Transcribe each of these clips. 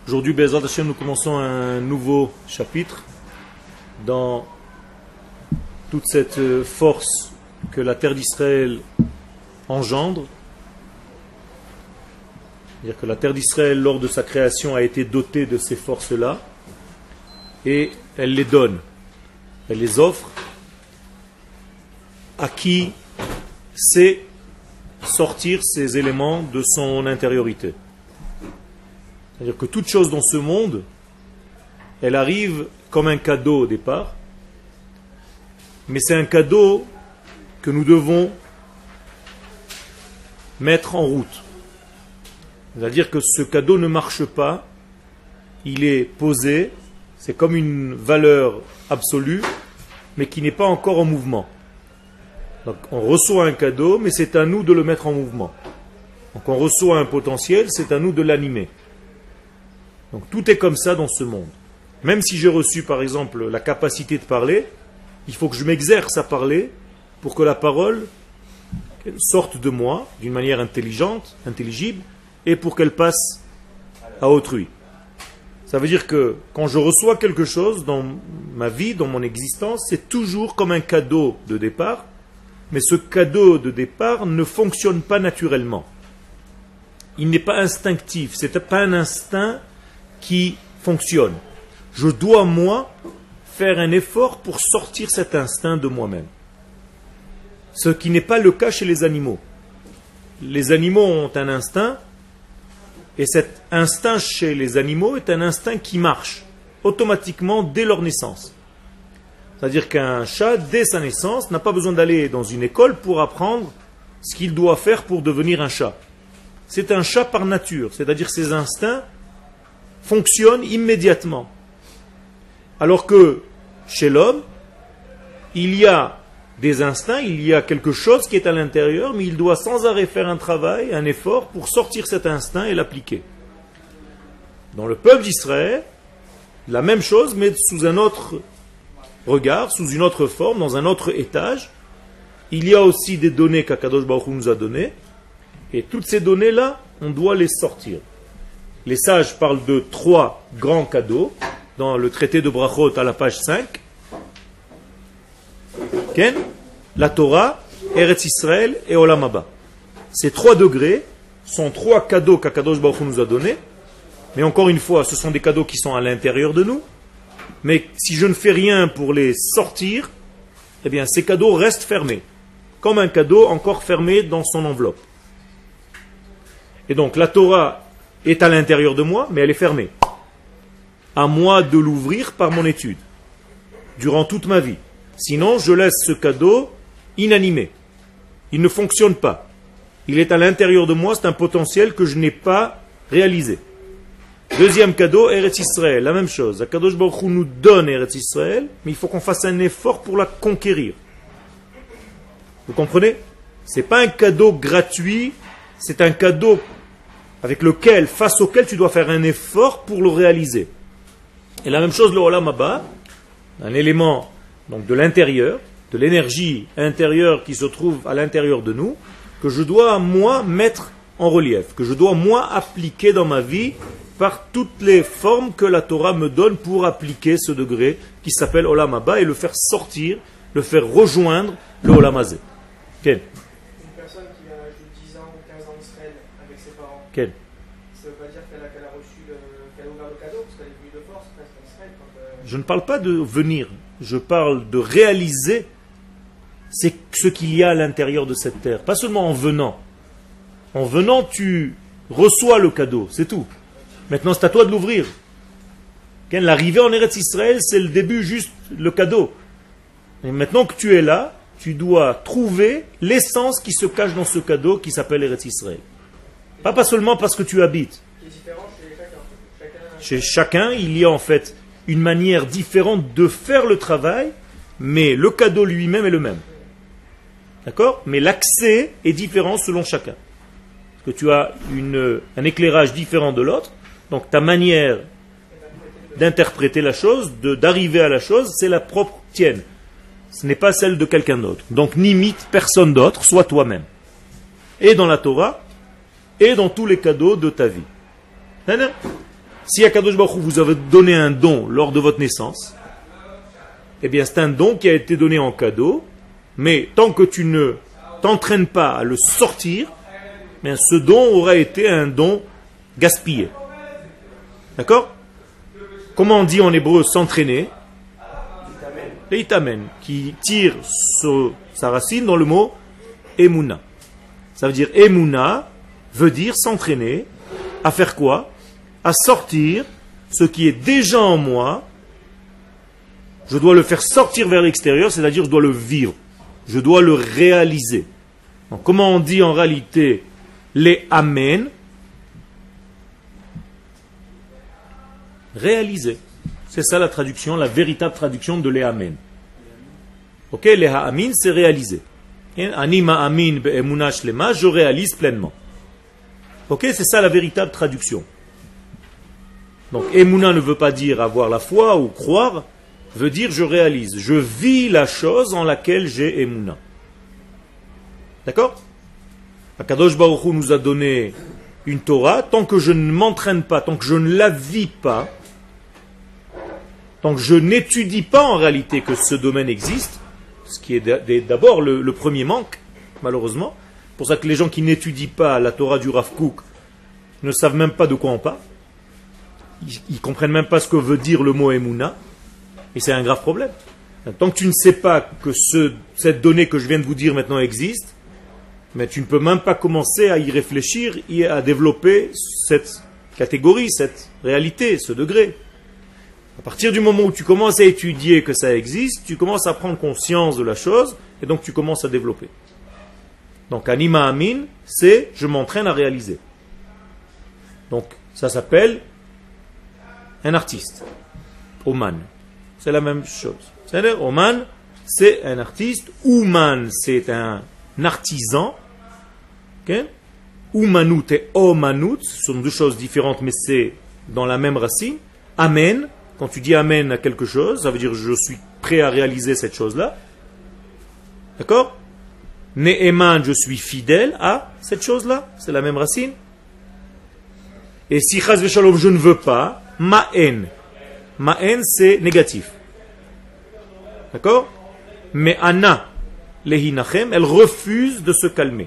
Aujourd'hui, Bezrat Hashem, nous commençons un nouveau chapitre dans toute cette force que la terre d'Israël engendre. C'est-à-dire que la terre d'Israël, lors de sa création, a été dotée de ces forces-là et elle les donne, elle les offre à qui sait sortir ces éléments de son intériorité. C'est-à-dire que toute chose dans ce monde, elle arrive comme un cadeau au départ, mais c'est un cadeau que nous devons mettre en route. C'est-à-dire que ce cadeau ne marche pas, il est posé, c'est comme une valeur absolue, mais qui n'est pas encore en mouvement. Donc on reçoit un cadeau, mais c'est à nous de le mettre en mouvement. Donc on reçoit un potentiel, c'est à nous de l'animer. Donc tout est comme ça dans ce monde. Même si j'ai reçu par exemple la capacité de parler, il faut que je m'exerce à parler pour que la parole sorte de moi d'une manière intelligente, intelligible, et pour qu'elle passe à autrui. Ça veut dire que quand je reçois quelque chose dans ma vie, dans mon existence, c'est toujours comme un cadeau de départ, mais ce cadeau de départ ne fonctionne pas naturellement. Il n'est pas instinctif, ce n'est pas un instinct qui fonctionne. Je dois, moi, faire un effort pour sortir cet instinct de moi-même. Ce qui n'est pas le cas chez les animaux. Les animaux ont un instinct, et cet instinct chez les animaux est un instinct qui marche automatiquement dès leur naissance. C'est-à-dire qu'un chat, dès sa naissance, n'a pas besoin d'aller dans une école pour apprendre ce qu'il doit faire pour devenir un chat. C'est un chat par nature, c'est-à-dire ses instincts fonctionnent immédiatement. Alors que chez l'homme, il y a des instincts, il y a quelque chose qui est à l'intérieur, mais il doit sans arrêt faire un travail, un effort pour sortir cet instinct et l'appliquer. Dans le peuple d'Israël, la même chose, mais sous un autre regard, sous une autre forme, dans un autre étage. Il y a aussi des données qu'Akadosh Baruch Hu nous a données, et toutes ces données-là, on doit les sortir. Les sages parlent de 3 grands cadeaux, dans le traité de Brachot à la page 5. Ken, la Torah, Eretz Israël et Olam Haba. Ces 3 degrés sont 3 cadeaux qu'Akadosh Baruch Hu nous a donnés. Mais encore une fois, ce sont des cadeaux qui sont à l'intérieur de nous. Mais si je ne fais rien pour les sortir, eh bien ces cadeaux restent fermés. Comme un cadeau encore fermé dans son enveloppe. Et donc la Torah est à l'intérieur de moi, mais elle est fermée. À moi de l'ouvrir par mon étude. Durant toute ma vie. Sinon, je laisse ce cadeau inanimé. Il ne fonctionne pas. Il est à l'intérieur de moi, c'est un potentiel que je n'ai pas réalisé. Deuxième cadeau, Eretz Israël, la même chose. Akadosh Baruch Hu nous donne Eretz Israël, mais il faut qu'on fasse un effort pour la conquérir. Vous comprenez? Ce n'est pas un cadeau gratuit, c'est un cadeau avec lequel, face auquel tu dois faire un effort pour le réaliser. Et la même chose, le Olam Haba, un élément donc de l'intérieur, de l'énergie intérieure qui se trouve à l'intérieur de nous, que je dois, moi, mettre en relief, que je dois, moi, appliquer dans ma vie par toutes les formes que la Torah me donne pour appliquer ce degré qui s'appelle Olam Haba et le faire sortir, le faire rejoindre le Olam Hazé. Quel? Une personne qui a l'âge de 10 ans ou 15 ans d'Israël avec ses parents, Quel? ça ne veut pas dire qu'elle a reçu qu'elle a ouvert le cadeau, parce qu'elle est venue de force presque en Israël. Je ne parle pas de venir, je parle de réaliser ce qu'il y a à l'intérieur de cette terre. Pas seulement en venant. En venant, tu reçois le cadeau, c'est tout. Maintenant, c'est à toi de l'ouvrir. L'arrivée en Eretz Israël, c'est le début, juste le cadeau. Et maintenant que tu es là, tu dois trouver l'essence qui se cache dans ce cadeau qui s'appelle Eretz Israël. Pas seulement parce que tu habites. Qui est différent chez chacun. Chez chacun, il y a en fait une manière différente de faire le travail, mais le cadeau lui-même est le même. D'accord? Mais l'accès est différent selon chacun. Parce que tu as un éclairage différent de l'autre, donc ta manière d'interpréter la chose, d'arriver à la chose, c'est la propre tienne. Ce n'est pas celle de quelqu'un d'autre. Donc n'imite personne d'autre, sois toi-même. Et dans la Torah, et dans tous les cadeaux de ta vie. Si Akadosh Baruch Hu vous avez donné un don lors de votre naissance, eh bien c'est un don qui a été donné en cadeau, mais tant que tu ne t'entraînes pas à le sortir, eh bien, ce don aura été un don gaspillé. D'accord? Comment on dit en hébreu s'entraîner? Leitamen, qui tire sa racine dans le mot Emouna. Ça veut dire Emouna veut dire s'entraîner à faire quoi? À sortir ce qui est déjà en moi. Je dois le faire sortir vers l'extérieur, c'est-à-dire je dois le vivre. Je dois le réaliser. Donc, comment on dit en réalité les Amen? Réaliser. C'est ça la traduction, la véritable traduction de les Amen. Ok, les Amin, c'est réaliser. Anima Amin be'emuna shlema, je réalise pleinement. Ok, c'est ça la véritable traduction. Donc, Emouna ne veut pas dire avoir la foi ou croire, veut dire je réalise. Je vis la chose en laquelle j'ai Emouna. D'accord? Akadosh Baruch Hu nous a donné une Torah. Tant que je ne m'entraîne pas, tant que je ne la vis pas, tant que je n'étudie pas en réalité que ce domaine existe, ce qui est d'abord le premier manque, malheureusement. C'est pour ça que les gens qui n'étudient pas la Torah du Rav Kook ne savent même pas de quoi on parle. Ils ne comprennent même pas ce que veut dire le mot Emouna. Et c'est un grave problème. Tant que tu ne sais pas que cette donnée que je viens de vous dire maintenant existe, mais tu ne peux même pas commencer à y réfléchir et à développer cette catégorie, cette réalité, ce degré. À partir du moment où tu commences à étudier que ça existe, tu commences à prendre conscience de la chose et donc tu commences à développer. Donc Anima Amin, c'est je m'entraîne à réaliser. Donc ça s'appelle un artiste. Oman. C'est la même chose. C'est-à-dire, Oman, c'est un artiste. Ouman, c'est un artisan. Okay? Oumanut et Omanut, ce sont deux choses différentes, mais c'est dans la même racine. Amen, quand tu dis Amen à quelque chose, ça veut dire je suis prêt à réaliser cette chose-là. D'accord? Ne'eman, je suis fidèle à cette chose-là. C'est la même racine. Et si Chaz v'Shalom, je ne veux pas, Ma'en. Ma'en, c'est négatif. D'accord? Mais Anna, lehinachem, elle refuse de se calmer.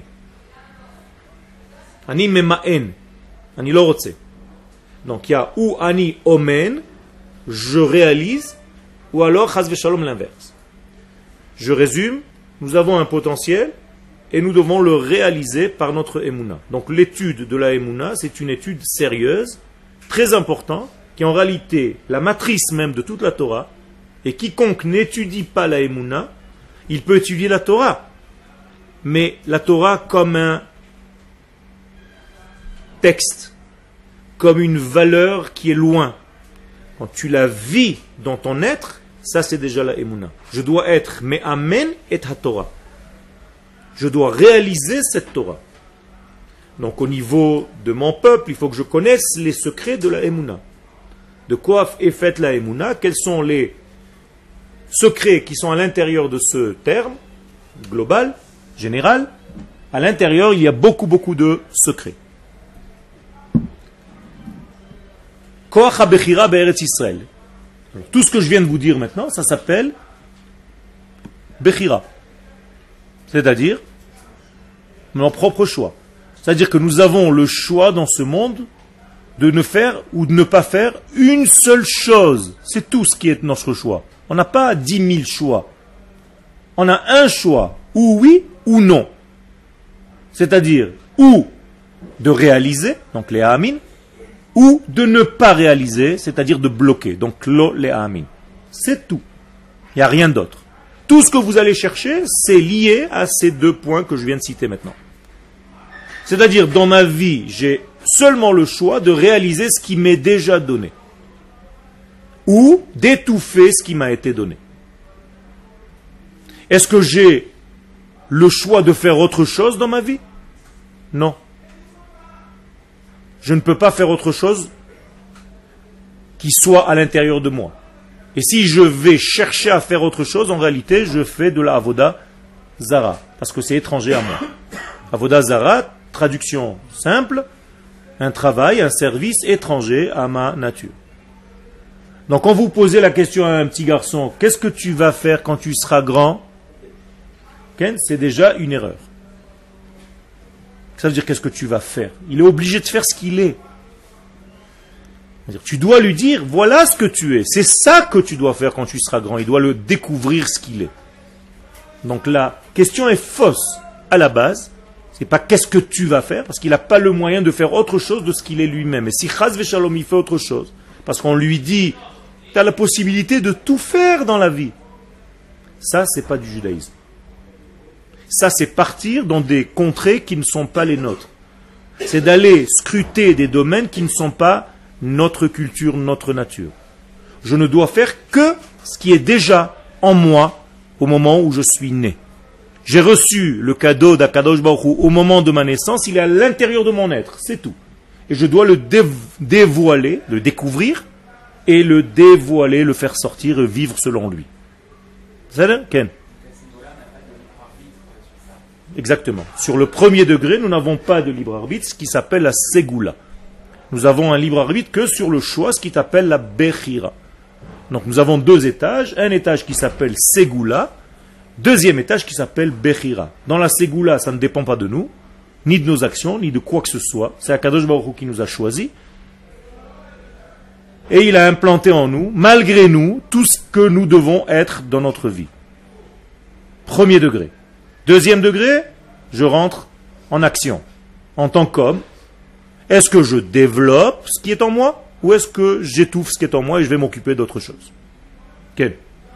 Ani me Ma'en. Ani lo rotse. Donc il y a ou Ani omen, je réalise, ou alors Chaz v'Shalom l'inverse. Je résume, nous avons un potentiel et nous devons le réaliser par notre Emouna. Donc l'étude de la Emouna, c'est une étude sérieuse, très importante, qui est en réalité la matrice même de toute la Torah, et quiconque n'étudie pas la Emouna, il peut étudier la Torah, mais la Torah comme un texte, comme une valeur qui est loin. Quand tu la vis dans ton être, ça c'est déjà la Emouna. Je dois être Me'amen et ha-Torah. Je dois réaliser cette Torah. Donc au niveau de mon peuple, il faut que je connaisse les secrets de la Emouna. De quoi est faite la Emouna? Quels sont les secrets qui sont à l'intérieur de ce terme global, général? À l'intérieur, il y a beaucoup de secrets. Koach ha-bechira be'eretz Yisrael. Tout ce que je viens de vous dire maintenant, ça s'appelle Bechira. C'est-à-dire mon propre choix. C'est-à-dire que nous avons le choix dans ce monde de ne faire ou de ne pas faire une seule chose. C'est tout ce qui est notre choix. On n'a pas 10 000 choix. On a un choix, ou oui ou non. C'est-à-dire ou de réaliser, donc les amin, ou de ne pas réaliser, c'est-à-dire de bloquer, donc lo les amin. C'est tout. Il n'y a rien d'autre. Tout ce que vous allez chercher, c'est lié à ces deux points que je viens de citer maintenant. C'est-à-dire, dans ma vie, j'ai seulement le choix de réaliser ce qui m'est déjà donné. Ou d'étouffer ce qui m'a été donné. Est-ce que j'ai le choix de faire autre chose dans ma vie? Non. Je ne peux pas faire autre chose qui soit à l'intérieur de moi. Et si je vais chercher à faire autre chose, en réalité, je fais de la avoda zara, parce que c'est étranger à moi. Avoda zara, traduction simple, un travail, un service étranger à ma nature. Donc quand vous posez la question à un petit garçon, qu'est-ce que tu vas faire quand tu seras grand? C'est déjà une erreur. Ça veut dire qu'est-ce que tu vas faire? Il est obligé de faire ce qu'il est. C'est-à-dire, tu dois lui dire, voilà ce que tu es. C'est ça que tu dois faire quand tu seras grand. Il doit le découvrir ce qu'il est. Donc la question est fausse à la base. C'est pas qu'est-ce que tu vas faire, parce qu'il n'a pas le moyen de faire autre chose de ce qu'il est lui-même. Et si Chaz Veshalom il fait autre chose, parce qu'on lui dit, tu as la possibilité de tout faire dans la vie. Ça, c'est pas du judaïsme. Ça, c'est partir dans des contrées qui ne sont pas les nôtres. C'est d'aller scruter des domaines qui ne sont pas notre culture, notre nature. Je ne dois faire que ce qui est déjà en moi au moment où je suis né. J'ai reçu le cadeau d'Akadosh Baruch Hu au moment de ma naissance, il est à l'intérieur de mon être, c'est tout. Et je dois le dévoiler, le découvrir, et le dévoiler, le faire sortir et vivre selon lui. C'est ça, Ken? Exactement. Sur le premier degré, nous n'avons pas de libre arbitre, ce qui s'appelle la Ségoula. Nous avons un libre arbitre que sur le choix, ce qui s'appelle la Bechira. Donc nous avons deux étages, un étage qui s'appelle Ségoula, deuxième étage qui s'appelle Bechira. Dans la Ségoula, ça ne dépend pas de nous, ni de nos actions, ni de quoi que ce soit. C'est Akadosh Baruch Hu qui nous a choisis. Et il a implanté en nous, malgré nous, tout ce que nous devons être dans notre vie. Premier degré. Deuxième degré, je rentre en action. En tant qu'homme, est-ce que je développe ce qui est en moi ou est-ce que j'étouffe ce qui est en moi et je vais m'occuper d'autre chose? Quel?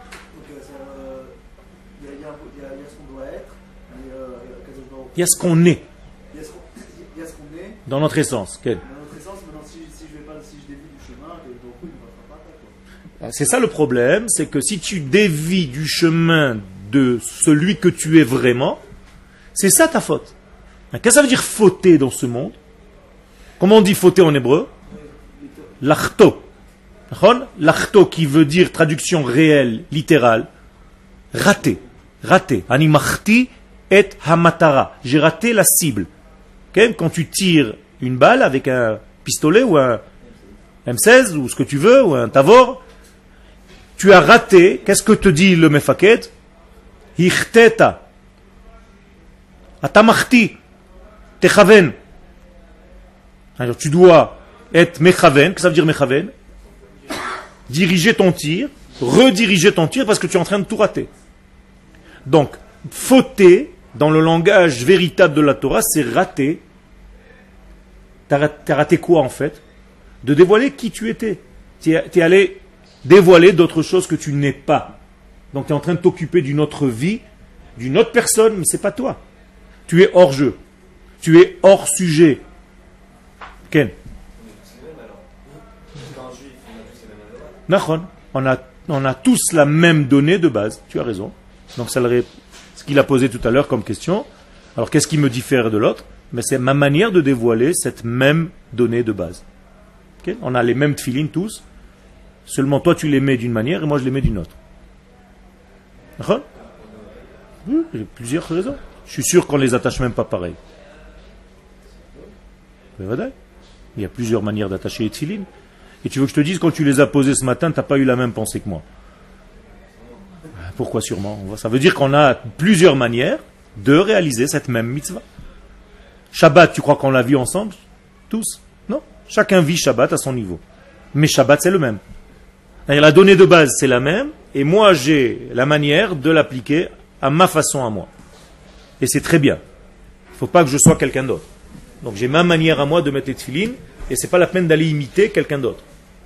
Il y a ce qu'on est. Il y a ce qu'on est. Dans notre essence. Quel? Dans notre essence, maintenant si je dévie du chemin, donc oui, il ne va pas. C'est ça le problème, c'est que si tu dévies du chemin de celui que tu es vraiment, c'est ça ta faute. Qu'est-ce que ça veut dire fauter dans ce monde? Comment on dit fauter en hébreu? Lachto. Lachto qui veut dire traduction réelle, littérale. Raté. Raté. Animachti et hamatara. J'ai raté la cible. Okay? Quand tu tires une balle avec un pistolet ou un M16 ou ce que tu veux, ou un Tavor, tu as raté. Qu'est-ce que te dit le mefaket? Hichteta. Atamachti. Techaven. Alors tu dois être mechaven. Qu'est-ce que ça veut dire mechaven? Diriger ton tir, rediriger ton tir parce que tu es en train de tout rater. Donc, fauter, dans le langage véritable de la Torah, c'est rater. T'as raté quoi en fait? De dévoiler qui tu étais. Tu es allé dévoiler d'autres choses que tu n'es pas. Donc tu es en train de t'occuper d'une autre vie, d'une autre personne, mais c'est pas toi. Tu es hors jeu. Tu es hors sujet. Ken? On a tous la même donnée de base. Tu as raison. Donc c'est ce qu'il a posé tout à l'heure comme question. Alors qu'est-ce qui me diffère de l'autre? Mais c'est ma manière de dévoiler cette même donnée de base. Okay? On a les mêmes tefilines tous. Seulement toi tu les mets d'une manière et moi je les mets d'une autre. Oui, il y a plusieurs raisons. Je suis sûr qu'on ne les attache même pas pareil. Il y a plusieurs manières d'attacher les tefilines. Et tu veux que je te dise, quand tu les as posés ce matin, tu n'as pas eu la même pensée que moi. Pourquoi sûrement? Ça veut dire qu'on a plusieurs manières de réaliser cette même mitzvah. Shabbat, tu crois qu'on l'a vu ensemble? Tous? Non. Chacun vit Shabbat à son niveau. Mais Shabbat, c'est le même. La donnée de base, c'est la même. Et moi, j'ai la manière de l'appliquer à ma façon à moi. Et c'est très bien. Il ne faut pas que je sois quelqu'un d'autre. Donc j'ai ma manière à moi de mettre les tefilines. Et ce n'est pas la peine d'aller imiter quelqu'un d'autre.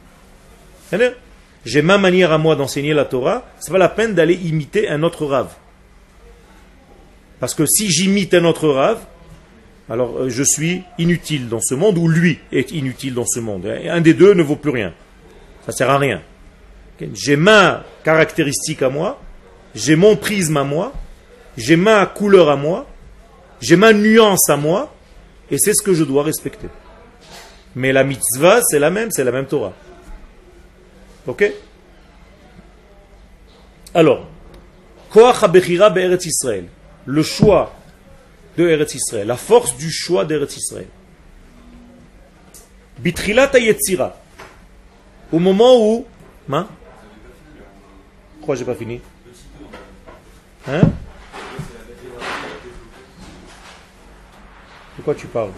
J'ai ma manière à moi d'enseigner la Torah, ce n'est pas la peine d'aller imiter un autre rave. Parce que si j'imite un autre rave, alors je suis inutile dans ce monde, ou lui est inutile dans ce monde. Et un des deux ne vaut plus rien. Ça ne sert à rien. J'ai ma caractéristique à moi, j'ai mon prisme à moi, j'ai ma couleur à moi, j'ai ma nuance à moi, et c'est ce que je dois respecter. Mais la mitzvah, c'est la même Torah. Ok? Alors, Koach HaBechira be'Eretz Yisrael, le choix de Eretz Yisrael, la force du choix d'Eretz Yisrael. Bitrilat Yetzira. Au moment où... Hein? Pourquoi j'ai pas fini? Hein? De quoi tu parles?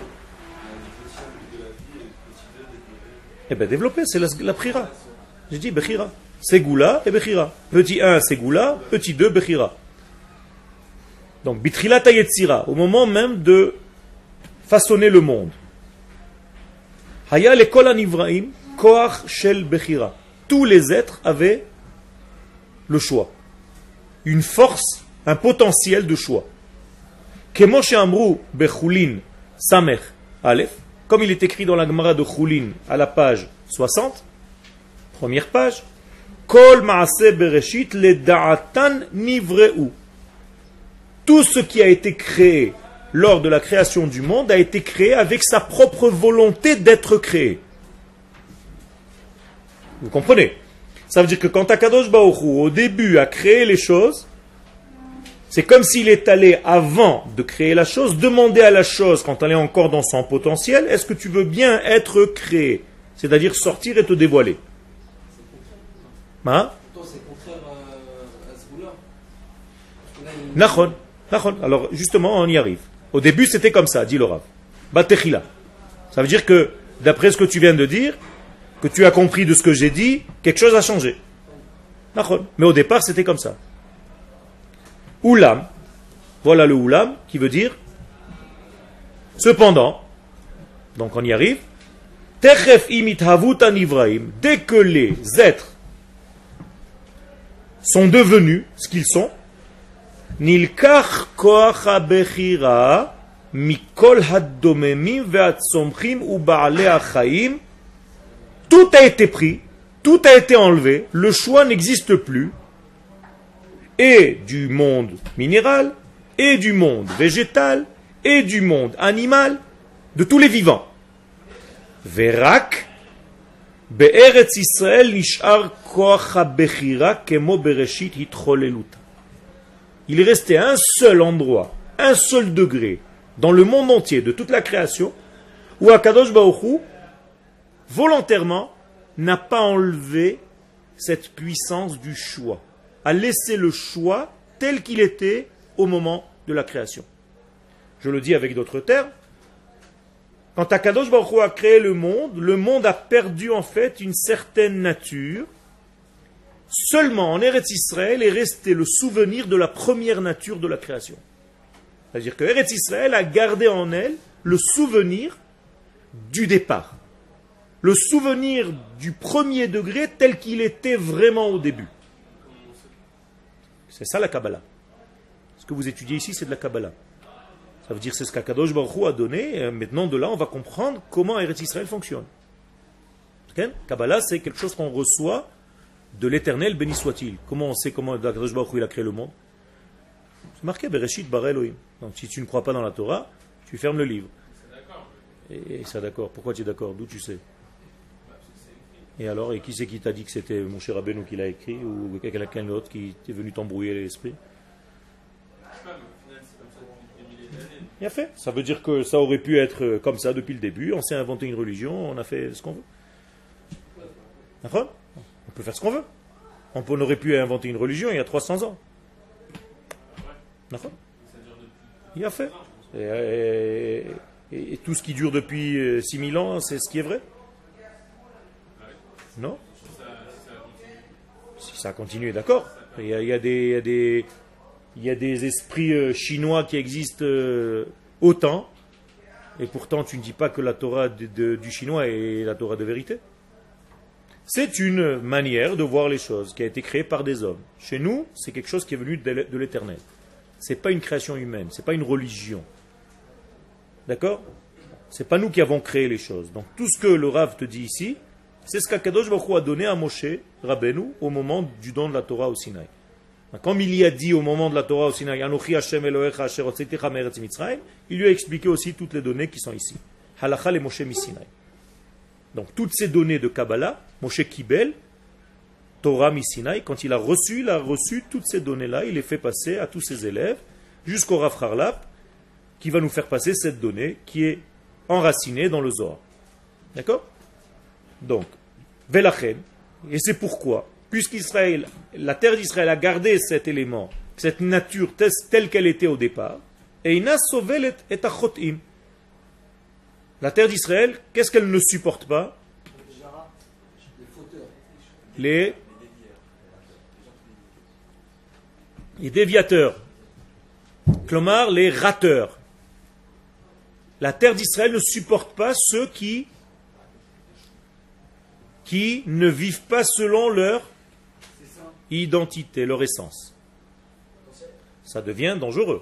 Eh bien, développer, c'est la prira. J'ai dit Bechira. Ségoula et Bechira. Petit 1, Ségoula. Petit 2, Bechira. Donc, Bitrilat Yetzira, au moment même de façonner le monde. Haya lekol anivraim, koach shel Bechira. Tous les êtres avaient le choix. Une force, un potentiel de choix. Kemo she'amru bechulin samech aleph. Comme il est écrit dans la Gemara de Choulin, à la page 60, première page, Kol ma'aseh bereshit le da'atan nivreu. Tout ce qui a été créé lors de la création du monde a été créé avec sa propre volonté d'être créé. Vous comprenez? Ça veut dire que quand Akadosh Baruch Hu, au début, a créé les choses, c'est comme s'il est allé, avant de créer la chose, demander à la chose, quand elle est encore dans son potentiel, est-ce que tu veux bien être créé? C'est-à-dire sortir et te dévoiler. Hein? C'est contraire à ce bout-là. Nachon, nachon. Alors justement, on y arrive. Au début, c'était comme ça, dit le Rav. Batechila. Ça veut dire que, d'après ce que tu viens de dire, que tu as compris de ce que j'ai dit, quelque chose a changé. Nachon. Mais au départ, c'était comme ça. Oulam, voilà le oulam qui veut dire cependant, donc on y arrive, techef imit havut anivraim, dès que les êtres sont devenus ce qu'ils sont, nilkach koach habechira mikol haddomemim ve'atzomchim u'ba'alei achaim, tout a été pris, tout a été enlevé, le choix n'existe plus, et du monde minéral, et du monde végétal, et du monde animal, de tous les vivants. Verak, be'eretz Israël nishar koach habechira kemo bereshit hitcholeluta. Il est resté un seul endroit, un seul degré, dans le monde entier, de toute la création, où Akadosh Baruch Hu, volontairement, n'a pas enlevé cette puissance du choix, a laissé le choix tel qu'il était au moment de la création. Je le dis avec d'autres termes. Quand Akadosh Baruch Hu a créé le monde a perdu en fait une certaine nature. Seulement en Eretz Israël est resté le souvenir de la première nature de la création. C'est-à-dire que Eretz Israël a gardé en elle le souvenir du départ. Le souvenir du premier degré tel qu'il était vraiment au début. C'est ça la Kabbalah. Ce que vous étudiez ici, c'est de la Kabbalah. Ça veut dire c'est ce qu'Akadosh Baruch Hu a donné. Maintenant, de là, on va comprendre comment Eretz Israël fonctionne. Okay? Kabbalah, c'est quelque chose qu'on reçoit de l'éternel, béni soit-il. Comment on sait comment Akadosh Baruch Hu il a créé le monde? C'est marqué Bereshit bara Elohim. Donc si tu ne crois pas dans la Torah, tu fermes le livre. Et ça d'accord. Pourquoi tu es d'accord? D'où tu sais? Et alors, et qui c'est qui t'a dit que c'était mon cher Rabbeinu qui l'a écrit ou quelqu'un d'autre qui est venu t'embrouiller l'esprit? Bien fait. Ça veut dire que ça aurait pu être comme ça depuis le début. On s'est inventé une religion, on a fait ce qu'on veut. D'accord? On peut faire ce qu'on veut. On aurait pu inventer une religion il y a 300 ans. D'accord? Il a fait. Et tout ce qui dure depuis 6000 ans, c'est ce qui est vrai? Non? Si ça a continué, d'accord. Il y a des esprits chinois qui existent autant, et pourtant tu ne dis pas que la Torah du chinois est la Torah de vérité. C'est une manière de voir les choses qui a été créée par des hommes. Chez nous, c'est quelque chose qui est venu de l'éternel. Ce n'est pas une création humaine, ce n'est pas une religion. D'accord? Ce n'est pas nous qui avons créé les choses. Donc tout ce que le Rav te dit ici, c'est ce qu'Akadosh Baruch Hu a donné à Moshe Rabbeinu au moment du don de la Torah au Sinaï. Comme il y a dit au moment de la Torah au Sinaï, Anochi Hashem Elohecha asher hotzetecha me'eretz Mitzrayim, il lui a expliqué aussi toutes les données qui sont ici. Halacha le Moshe Misinaï. Donc toutes ces données de Kabbalah, Moshe Kibel, Torah Misinaï, quand il a reçu toutes ces données-là, il les fait passer à tous ses élèves, jusqu'au Rav Harlap, qui va nous faire passer cette donnée qui est enracinée dans le Zohar. D'accord? Donc, Velachen, et c'est pourquoi, puisqu'Israël, la terre d'Israël a gardé cet élément, cette nature telle qu'elle était au départ, et Ina Sovelet et Achotim. La terre d'Israël, qu'est-ce qu'elle ne supporte pas? Les déviateurs. Klomar, les rateurs. La terre d'Israël ne supporte pas ceux qui ne vivent pas selon leur identité, leur essence. Ça devient dangereux.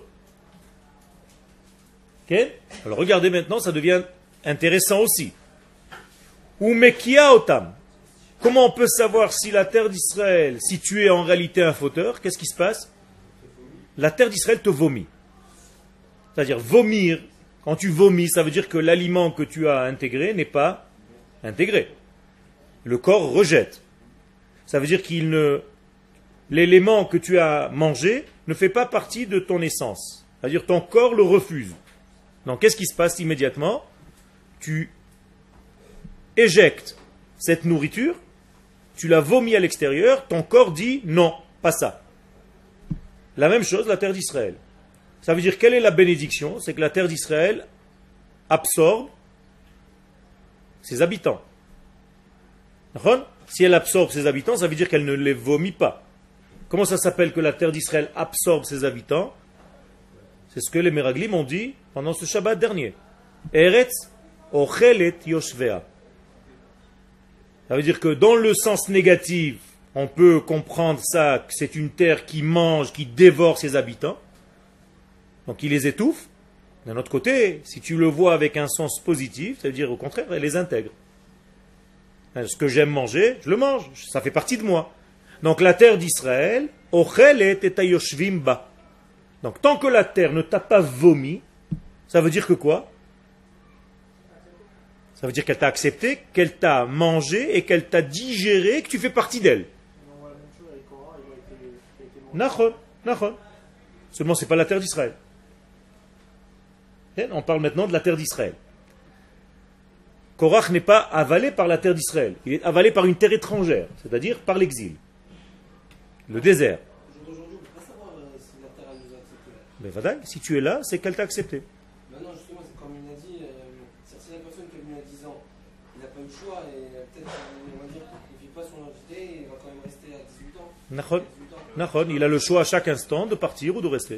Okay? Alors regardez maintenant, ça devient intéressant aussi. Umekia otam. Comment on peut savoir si la terre d'Israël, si tu es en réalité un fauteur, qu'est-ce qui se passe? La terre d'Israël te vomit. C'est-à-dire vomir, quand tu vomis, ça veut dire que l'aliment que tu as intégré n'est pas intégré. Le corps rejette. Ça veut dire l'élément que tu as mangé ne fait pas partie de ton essence. C'est-à-dire ton corps le refuse. Donc qu'est-ce qui se passe immédiatement? Tu éjectes cette nourriture, tu la vomis à l'extérieur, ton corps dit non, pas ça. La même chose, la terre d'Israël. Ça veut dire quelle est la bénédiction? C'est que la terre d'Israël absorbe ses habitants. Si elle absorbe ses habitants, ça veut dire qu'elle ne les vomit pas. Comment ça s'appelle que la terre d'Israël absorbe ses habitants? C'est ce que les Meraglim ont dit pendant ce Shabbat dernier. Eretz ochelet yoshvea. Ça veut dire que dans le sens négatif, on peut comprendre ça, que c'est une terre qui mange, qui dévore ses habitants. Donc il les étouffe. D'un autre côté, si tu le vois avec un sens positif, ça veut dire au contraire, elle les intègre. Ce que j'aime manger, je le mange. Ça fait partie de moi. Donc la terre d'Israël, ochelet et ayoshvim ba. Donc tant que la terre ne t'a pas vomi, ça veut dire que quoi? Ça veut dire qu'elle t'a accepté, qu'elle t'a mangé et qu'elle t'a digéré, que tu fais partie d'elle. Nachon, nachon. Seulement c'est pas la terre d'Israël. On parle maintenant de la terre d'Israël. Korach n'est pas avalé par la terre d'Israël. Il est avalé par une terre étrangère, c'est-à-dire par l'exil. Le désert. Aujourd'hui, on ne peut pas savoir si la terre nous a accepté. Mais Vadaï, si tu es là, c'est qu'elle t'a accepté. Maintenant, justement, c'est comme il a dit, si la personne qui est venue à 10 ans, il n'a pas eu le choix et peut-être, on va dire, qu'il ne vit pas son identité, il va quand même rester à 18 ans. Nachon, nachon, il a le choix à chaque instant de partir ou de rester.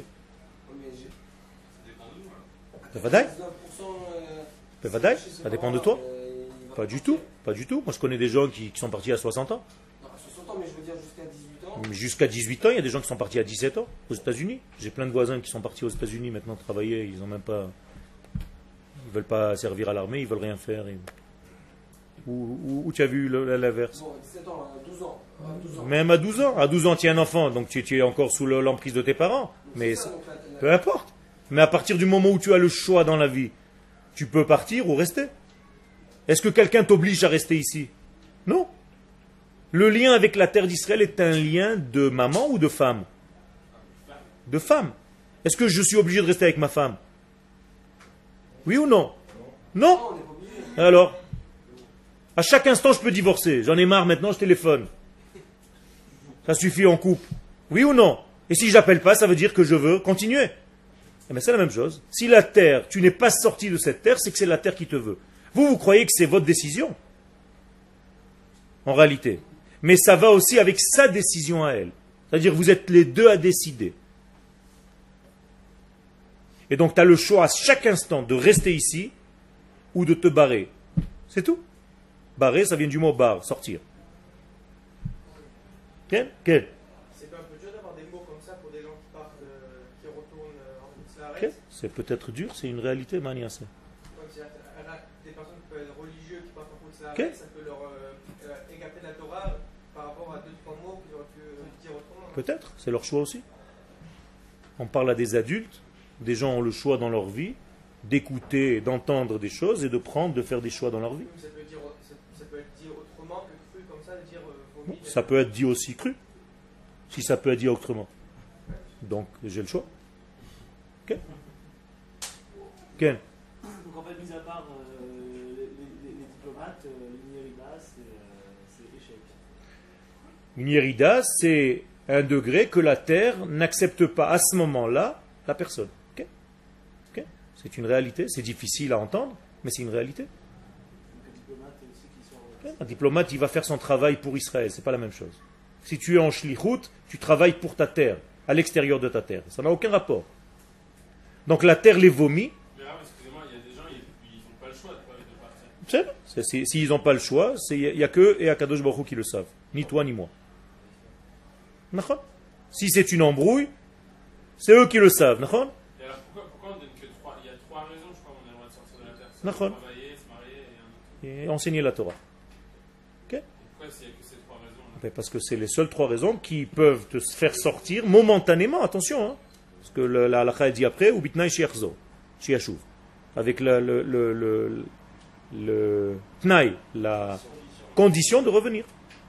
Vadaï. Vadaï, ça dépend de toi. Pas du tout, pas du tout. Moi je connais des gens qui sont partis à 60 ans. Non, à 60 ans, mais je veux dire jusqu'à 18 ans. Jusqu'à 18 ans, il y a des gens qui sont partis à 17 ans aux États-Unis. J'ai plein de voisins qui sont partis aux États-Unis maintenant travailler. Ils ont même pas, ils veulent pas servir à l'armée, ils veulent rien faire. Où tu as vu l'inverse? Bon, 17 ans, 12 ans. 12 ans. Même à 12 ans. À 12 ans, tu es un enfant, donc tu es encore sous l'emprise de tes parents. Mais peu importe. Mais à partir du moment où tu as le choix dans la vie, tu peux partir ou rester. Est-ce que quelqu'un t'oblige à rester ici? Non. Le lien avec la terre d'Israël est un lien de maman ou de femme? De femme. Est-ce que je suis obligé de rester avec ma femme? Oui ou non? Non. Alors, à chaque instant, je peux divorcer. J'en ai marre maintenant, je téléphone. Ça suffit, on coupe. Oui ou non? Et si je n'appelle pas, ça veut dire que je veux continuer. Eh bien, c'est la même chose. Si la terre, tu n'es pas sorti de cette terre, c'est que c'est la terre qui te veut. Vous croyez que c'est votre décision? En réalité. Mais ça va aussi avec sa décision à elle. C'est-à-dire vous êtes les deux à décider. Et donc tu as le choix à chaque instant de rester ici ou de te barrer. C'est tout. Barrer, ça vient du mot bar, sortir. Quel? C'est pas un peu dur d'avoir des mots comme ça pour des gens qui partent, qui retournent en Okay. C'est peut-être dur, c'est une réalité, Mania. Des personnes qui peuvent être religieux qui partent en Khutz Okay. ça peut leur égaper la Torah par rapport à 2-3 mots qu'ils auraient pu dire autrement. Peut-être, c'est leur choix aussi. On parle à des adultes, des gens ont le choix dans leur vie d'écouter, d'entendre des choses et de prendre, de faire des choix dans leur vie. Ça peut être dit autrement que cru comme ça, de dire vomi. Ça peut être dit aussi cru, si ça peut être dit autrement. Donc, j'ai le choix. Ok. Donc en fait, mis à part les diplomates, une Yerida, c'est échec. Une Yerida, c'est un degré que la terre n'accepte pas à ce moment-là la personne. Ok. Ok. C'est une réalité, c'est difficile à entendre, mais c'est une réalité. Donc un diplomate aussi qui sort. Ok. Un diplomate, il va faire son travail pour Israël, c'est pas la même chose. Si tu es en shlichut, tu travailles pour ta terre, à l'extérieur de ta terre. Ça n'a aucun rapport. Donc la terre les vomit. Mais excusez-moi, il y a des gens, ils n'ont pas le choix de partir. S'ils n'ont pas le choix, il n'y a que et Akadosh Baruch Hu qui le savent. Ni toi ni moi. D'accord. Si c'est une embrouille, c'est eux qui le savent. D'accord. Et alors pourquoi on donne que trois? Il y a trois raisons, je crois, qu'on a le droit de sortir de la terre. D'accord. Travailler, se marier et un autre. Et enseigner la Torah. Et pourquoi s'il n'y a que ces trois raisons là? Parce que c'est les seules trois raisons qui peuvent te faire sortir momentanément, attention, hein, parce que la halakha dit après, ou bitnaï shiachzo, shiashuv, avec le tnaï, la condition de revenir.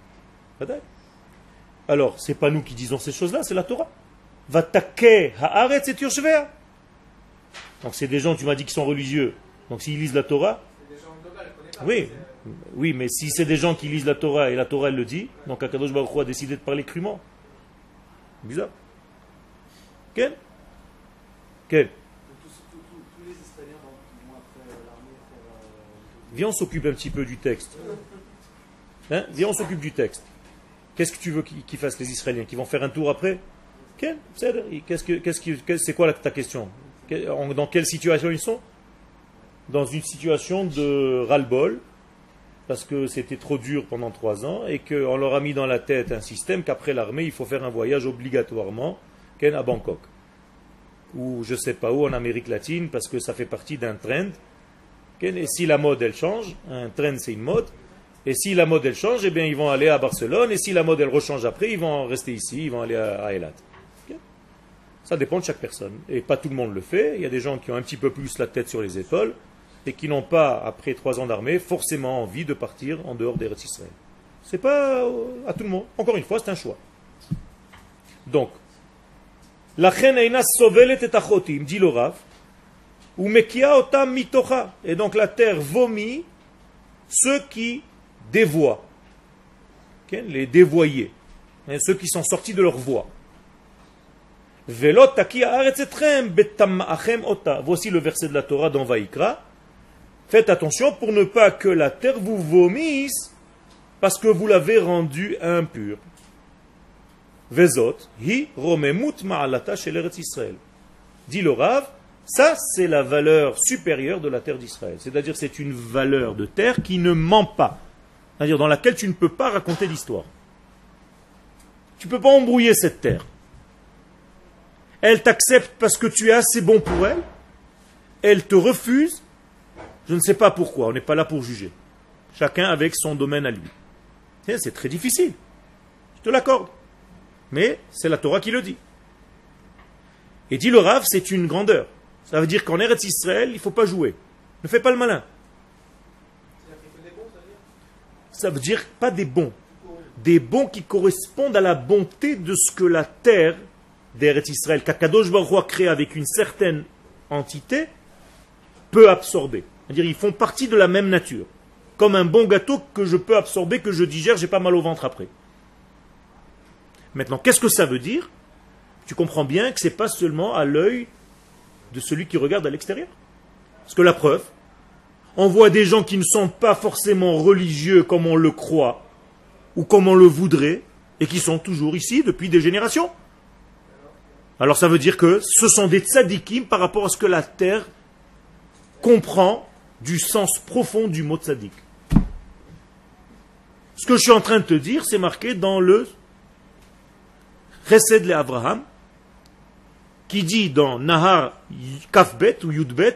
Alors, c'est pas nous qui disons ces choses-là, c'est la Torah. Vatake haaretz et yoshvea. Donc c'est des gens, tu m'as dit, qui sont religieux. Donc s'ils lisent la Torah, C'est des gens globaux, elle connaît pas. oui, oui, mais si c'est des gens qui lisent la Torah et la Torah elle le dit, donc Akadosh Baruch Hu a décidé de parler crûment. Bizarre. Quel? Quel? Donc tous les Israéliens vont après l'armée faire. Viens, on s'occupe un petit peu du texte. Hein? Viens, on s'occupe du texte. Qu'est-ce que tu veux qu'ils fassent les Israéliens? Qu'ils vont faire un tour après? Quel? C'est quoi ta question? Dans quelle situation ils sont? Dans une situation de ras-le-bol, parce que c'était trop dur pendant 3 ans, et qu'on leur a mis dans la tête un système qu'après l'armée, il faut faire un voyage obligatoirement à Bangkok. Ou je ne sais pas où, en Amérique latine, parce que ça fait partie d'un trend. Et si la mode, elle change, un trend, c'est une mode, et si la mode, elle change, eh bien, ils vont aller à Barcelone, et si la mode, elle rechange après, ils vont rester ici, ils vont aller à Eilat. Ça dépend de chaque personne. Et pas tout le monde le fait. Il y a des gens qui ont un petit peu plus la tête sur les épaules, et qui n'ont pas, après 3 ans d'armée, forcément envie de partir en dehors d'Eretz Israël. C'est pas à tout le monde. Encore une fois, c'est un choix. Donc, la chen eina sovelet et achotim, dit le Rav, ou mekia otam mitocha. Et donc la terre vomit ceux qui dévoient, les dévoyés, ceux qui sont sortis de leur voie. Velot taki haaretz etrem betamachem ota. Voici le verset de la Torah dans Vaïkra. Faites attention pour ne pas que la terre vous vomisse parce que vous l'avez rendue impure. Vezot, hi romemut ma'alata shel Eretz Israël. Dit le Rav, ça c'est la valeur supérieure de la terre d'Israël. C'est-à-dire c'est une valeur de terre qui ne ment pas. C'est-à-dire dans laquelle tu ne peux pas raconter l'histoire. Tu ne peux pas embrouiller cette terre. Elle t'accepte parce que tu es assez bon pour elle. Elle te refuse. Je ne sais pas pourquoi, on n'est pas là pour juger. Chacun avec son domaine à lui. C'est très difficile. Je te l'accorde. Mais c'est la Torah qui le dit. Et dit le Rav, c'est une grandeur. Ça veut dire qu'en Eretz Israël, il ne faut pas jouer. Ne fais pas le malin. Ça veut dire pas des bons. Des bons qui correspondent à la bonté de ce que la terre d'Eretz Israël, qu'Akadosh Baruch Hu a créé avec une certaine entité, peut absorber. C'est-à-dire ils font partie de la même nature. Comme un bon gâteau que je peux absorber, que je digère, j'ai pas mal au ventre après. Maintenant, qu'est-ce que ça veut dire? Tu comprends bien que ce n'est pas seulement à l'œil de celui qui regarde à l'extérieur. Parce que la preuve, on voit des gens qui ne sont pas forcément religieux comme on le croit, ou comme on le voudrait, et qui sont toujours ici depuis des générations. Alors ça veut dire que ce sont des tzadikim par rapport à ce que la terre comprend du sens profond du mot tzadik. Ce que je suis en train de te dire, c'est marqué dans le Chesed le Abraham, qui dit dans Nahar Kafbet ou Yudbet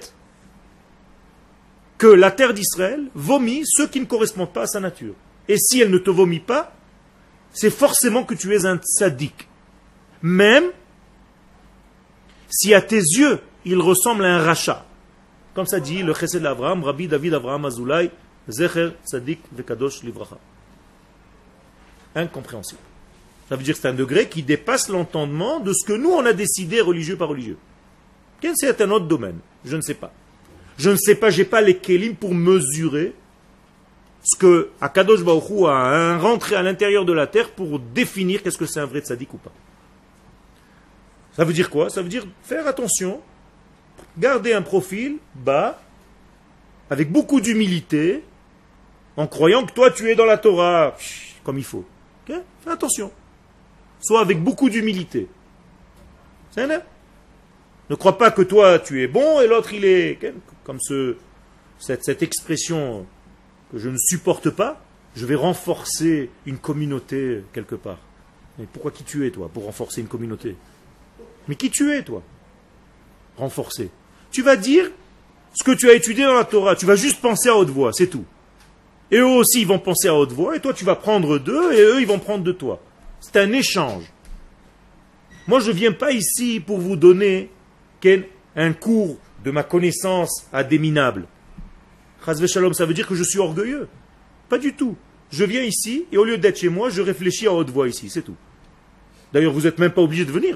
que la terre d'Israël vomit ceux qui ne correspondent pas à sa nature. Et si elle ne te vomit pas, c'est forcément que tu es un tzaddik. Même si à tes yeux, il ressemble à un rachat. Comme ça dit le Chesed l'Avraham, Rabbi David Avraham Azoulay, Zecher Tzadik Vekadosh Livracha. Incompréhensible. Ça veut dire que c'est un degré qui dépasse l'entendement de ce que nous, on a décidé religieux par religieux. C'est un autre domaine. Je ne sais pas. Je ne sais pas, je n'ai pas les kélim pour mesurer ce que Akadosh Baruch Hu a rentré à l'intérieur de la terre pour définir qu'est-ce que c'est un vrai tzaddik ou pas. Ça veut dire quoi? Ça veut dire faire attention, garder un profil bas, avec beaucoup d'humilité, en croyant que toi tu es dans la Torah comme il faut. Okay? Fais attention. Sois avec beaucoup d'humilité. C'est un. Ne crois pas que toi tu es bon et l'autre il est comme cette expression que je ne supporte pas. Je vais renforcer une communauté quelque part. Mais pourquoi qui tu es toi pour renforcer une communauté? Mais qui tu es toi? Renforcer. Tu vas dire ce que tu as étudié dans la Torah. Tu vas juste penser à haute voix, c'est tout. Et eux aussi ils vont penser à haute voix et toi tu vas prendre d'eux et eux ils vont prendre de toi. C'est un échange. Moi je ne viens pas ici pour vous donner un cours de ma connaissance à des minables. Chas v'shalom, ça veut dire que je suis orgueilleux. Pas du tout. Je viens ici et au lieu d'être chez moi, je réfléchis à haute voix ici, c'est tout. D'ailleurs, vous n'êtes même pas obligé de venir.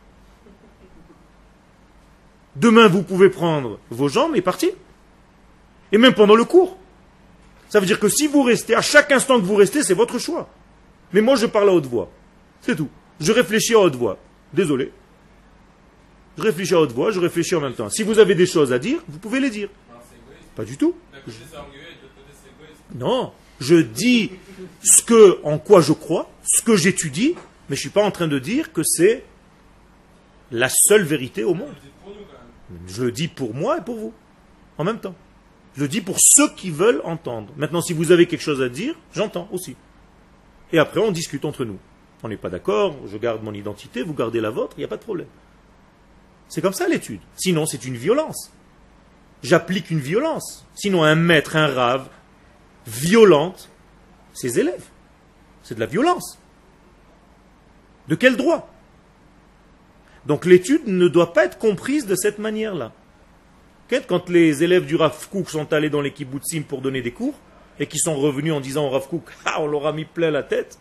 Demain, vous pouvez prendre vos jambes et partir. Et même pendant le cours. Ça veut dire que si vous restez, à chaque instant que vous restez, c'est votre choix. Mais moi, je parle à haute voix. C'est tout. Je réfléchis à haute voix. Désolé. Je réfléchis à haute voix, je réfléchis en même temps. Si vous avez des choses à dire, vous pouvez les dire. Non, c'est égoïste. Pas du tout. D'un côté, c'est orgueilleux et de l'autre côté, c'est égoïste. Non. Je dis en quoi je crois, ce que j'étudie, mais je ne suis pas en train de dire que c'est la seule vérité au monde. C'est pour nous, quand même. Je le dis pour moi et pour vous, en même temps. Je le dis pour ceux qui veulent entendre. Maintenant, si vous avez quelque chose à dire, j'entends aussi. Et après, on discute entre nous. On n'est pas d'accord, je garde mon identité, vous gardez la vôtre, il n'y a pas de problème. C'est comme ça l'étude. Sinon, c'est une violence. J'applique une violence. Sinon, un maître, un rave, violente ses élèves. C'est de la violence. De quel droit? Donc l'étude ne doit pas être comprise de cette manière-là. Quand les élèves du Rav Kook sont allés dans les kibbutzim pour donner des cours, et qui sont revenus en disant au Rav Kook, on leur a mis plein la tête.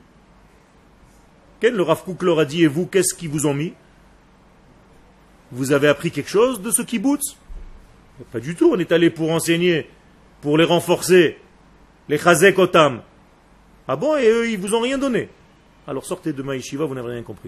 Le Rav Kook leur a dit, et vous, qu'est-ce qu'ils vous ont mis? Vous avez appris quelque chose de ce kibbutz? Pas du tout, on est allé pour enseigner, pour les renforcer, les chazek otam. Ah bon, et eux, ils vous ont rien donné. Alors sortez de ma yeshiva, vous n'avez rien compris.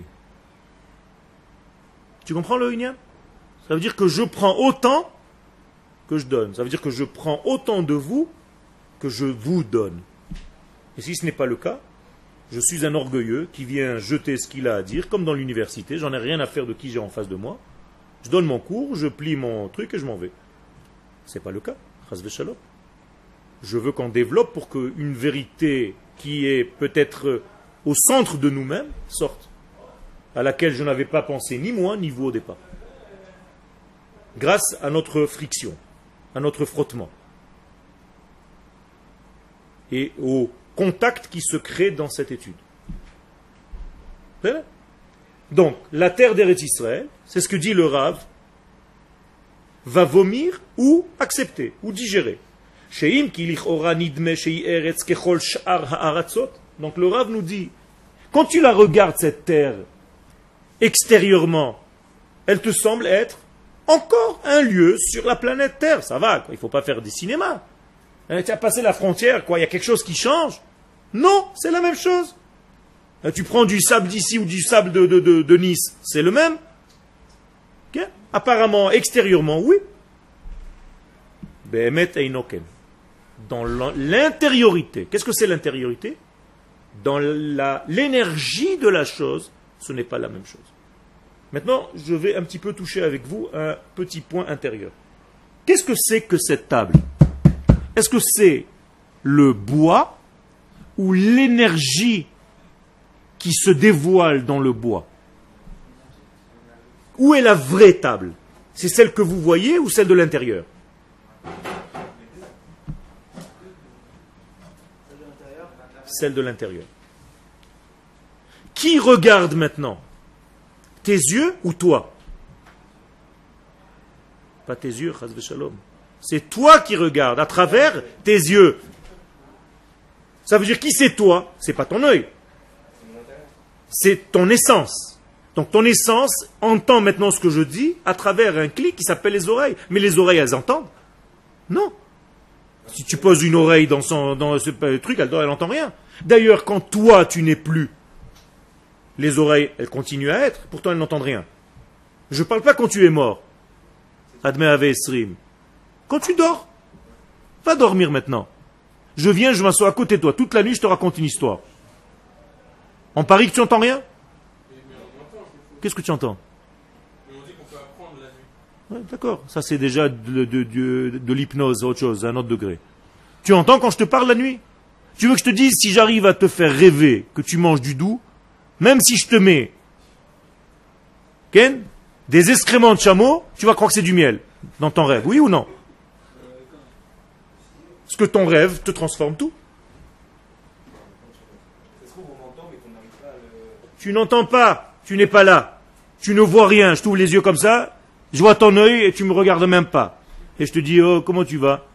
Tu comprends le Inyan? Ça veut dire que je prends autant que je donne. Ça veut dire que je prends autant de vous que je vous donne. Et si ce n'est pas le cas, je suis un orgueilleux qui vient jeter ce qu'il a à dire, comme dans l'université, j'en ai rien à faire de qui j'ai en face de moi. Je donne mon cours, je plie mon truc et je m'en vais. Ce n'est pas le cas. Chas v'shalom. Je veux qu'on développe pour qu'une vérité qui est peut-être au centre de nous-mêmes sorte, à laquelle je n'avais pas pensé ni moi ni vous au départ. Grâce à notre friction, à notre frottement et au contact qui se crée dans cette étude. Donc, la terre d'Eretz Israël, c'est ce que dit le Rav, va vomir ou accepter, ou digérer. Donc le Rav nous dit, quand tu la regardes cette terre, extérieurement, elle te semble être encore un lieu sur la planète Terre. Ça va, quoi. Il ne faut pas faire des cinémas. Tu as passé la frontière, quoi. Il y a quelque chose qui change? Non, c'est la même chose. Tu prends du sable d'ici ou du sable de Nice, c'est le même. Okay? Apparemment, extérieurement, oui. Behemet einoken. Dans l'intériorité. Qu'est-ce que c'est l'intériorité? Dans l'énergie de la chose, ce n'est pas la même chose. Maintenant, je vais un petit peu toucher avec vous un petit point intérieur. Qu'est-ce que c'est que cette table? Est-ce que c'est le bois ou l'énergie qui se dévoile dans le bois? Où est la vraie table? C'est celle que vous voyez ou celle de l'intérieur? Celle de l'intérieur. Qui regarde maintenant? Tes yeux ou toi? Pas tes yeux, chas v'shalom. C'est toi qui regardes à travers tes yeux. Ça veut dire qui c'est toi? C'est pas ton œil. C'est ton essence. Donc ton essence entend maintenant ce que je dis à travers un clic qui s'appelle les oreilles. Mais les oreilles, elles entendent? Non. Si tu poses une oreille dans ce truc, elle n'entend rien. D'ailleurs, quand toi, tu n'es plus, les oreilles, elles continuent à être, pourtant elles n'entendent rien. Je ne parle pas quand tu es mort. Admet Ave Esrim. Quand tu dors, va dormir maintenant. Je viens, je m'assois à côté de toi. Toute la nuit, je te raconte une histoire. On parie que tu n'entends rien? Qu'est-ce que tu entends? On dit qu'on peut apprendre la nuit. Ouais, d'accord, ça c'est déjà de l'hypnose, autre chose, à un autre degré. Tu entends quand je te parle la nuit? Tu veux que je te dise, si j'arrive à te faire rêver que tu manges du doux, même si je te mets Ken, des excréments de chameau, tu vas croire que c'est du miel dans ton rêve, oui ou non? Parce que ton rêve te transforme tout. Tu n'entends pas, tu n'es pas là. Tu ne vois rien, je t'ouvre les yeux comme ça, je vois ton œil et tu me regardes même pas. Et je te dis, oh, comment tu vas?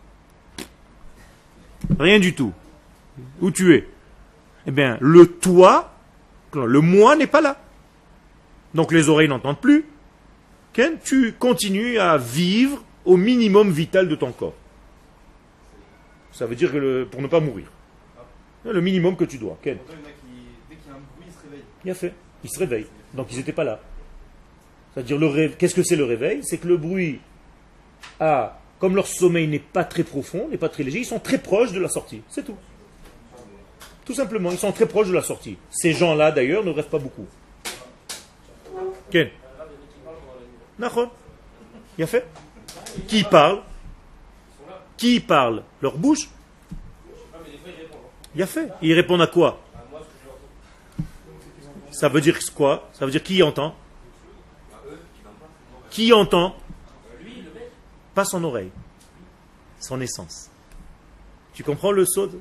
Rien du tout. Où tu es? Eh bien, le toi, le moi n'est pas là. Donc les oreilles n'entendent plus. Ken, tu continues à vivre au minimum vital de ton corps. Ça veut dire que pour ne pas mourir. Le minimum que tu dois. Ken. Dès qu'il y a un bruit, il se réveille. Bien fait. Ils se réveillent. Donc ils n'étaient pas là. C'est-à-dire le rêve. Qu'est-ce que c'est le réveil? C'est que le bruit a, comme leur sommeil n'est pas très profond, n'est pas très léger, ils sont très proches de la sortie. C'est tout. Tout simplement, ils sont très proches de la sortie. Ces gens-là, d'ailleurs, ne rêvent pas beaucoup. Ken. Nachon. Il a fait. Qui parle? Qui parle? Leur bouche. Il a fait. Ils répondent à quoi? Ça veut dire quoi? Ça veut dire qui entend? Qui entend? Pas son oreille. Son essence. Tu comprends le saut?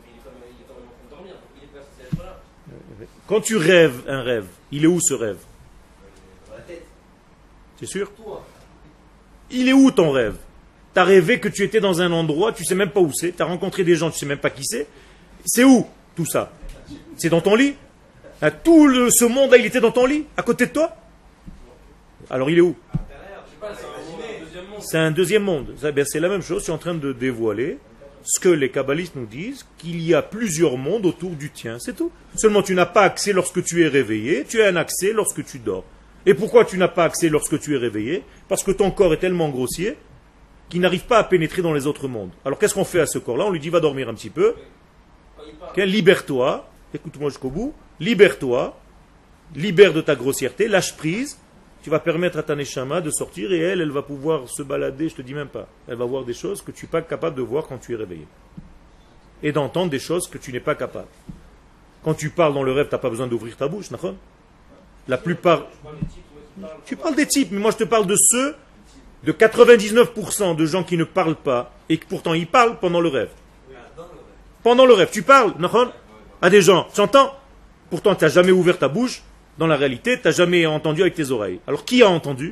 Quand tu rêves un rêve, il est où ce rêve? C'est sûr? Il est où ton rêve? Tu as rêvé que tu étais dans un endroit, tu sais même pas où c'est, tu as rencontré des gens, tu sais même pas qui c'est. C'est où tout ça? C'est dans ton lit? Ce monde-là, il était dans ton lit, à côté de toi? Alors il est où? C'est un deuxième monde. C'est la même chose, je suis en train de dévoiler ce que les kabbalistes nous disent, qu'il y a plusieurs mondes autour du tien, c'est tout. Seulement tu n'as pas accès lorsque tu es réveillé, tu as un accès lorsque tu dors. Et pourquoi tu n'as pas accès lorsque tu es réveillé? Parce que ton corps est tellement grossier qu'il n'arrive pas à pénétrer dans les autres mondes. Alors qu'est-ce qu'on fait à ce corps-là? On lui dit va dormir un petit peu. Libère-toi, écoute-moi jusqu'au bout, libère-toi, libère de ta grossièreté, lâche prise, tu vas permettre à ta neshama de sortir et elle va pouvoir se balader, je te dis même pas. Elle va voir des choses que tu n'es pas capable de voir quand tu es réveillé. Et d'entendre des choses que tu n'es pas capable. Quand tu parles dans le rêve, tu n'as pas besoin d'ouvrir ta bouche, d'accord? La plupart... Tu parles des types, mais moi je te parle de ceux, de 99% de gens qui ne parlent pas, et que pourtant ils parlent pendant le rêve. Pendant le rêve, tu parles, d'accord? À des gens, tu entends? Pourtant tu n'as jamais ouvert ta bouche, dans la réalité, tu n'as jamais entendu avec tes oreilles. Alors qui a entendu?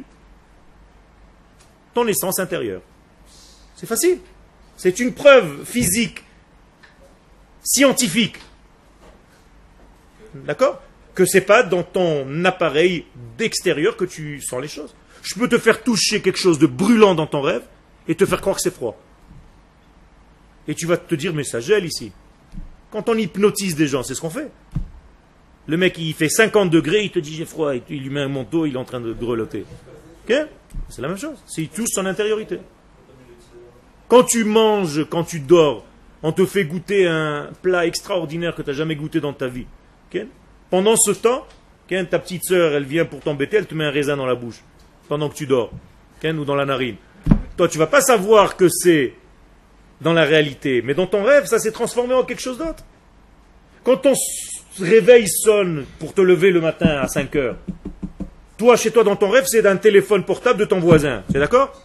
Ton essence intérieure. C'est facile. C'est une preuve physique, scientifique. D'accord? Que c'est pas dans ton appareil d'extérieur que tu sens les choses. Je peux te faire toucher quelque chose de brûlant dans ton rêve et te faire croire que c'est froid. Et tu vas te dire, mais ça gèle ici. Quand on hypnotise des gens, c'est ce qu'on fait. Le mec, il fait 50 degrés, il te dit j'ai froid, il lui met un manteau, il est en train de grelotter. Okay? C'est la même chose. C'est touche son intériorité. Quand tu manges, quand tu dors, on te fait goûter un plat extraordinaire que tu n'as jamais goûté dans ta vie. Okay? Pendant ce temps, ta petite sœur, elle vient pour t'embêter, elle te met un raisin dans la bouche, pendant que tu dors, ou dans la narine. Toi, tu ne vas pas savoir que c'est dans la réalité, mais dans ton rêve, ça s'est transformé en quelque chose d'autre. Quand ton réveil sonne pour te lever le matin à 5 heures, toi, chez toi, dans ton rêve, c'est d'un téléphone portable de ton voisin. C'est d'accord?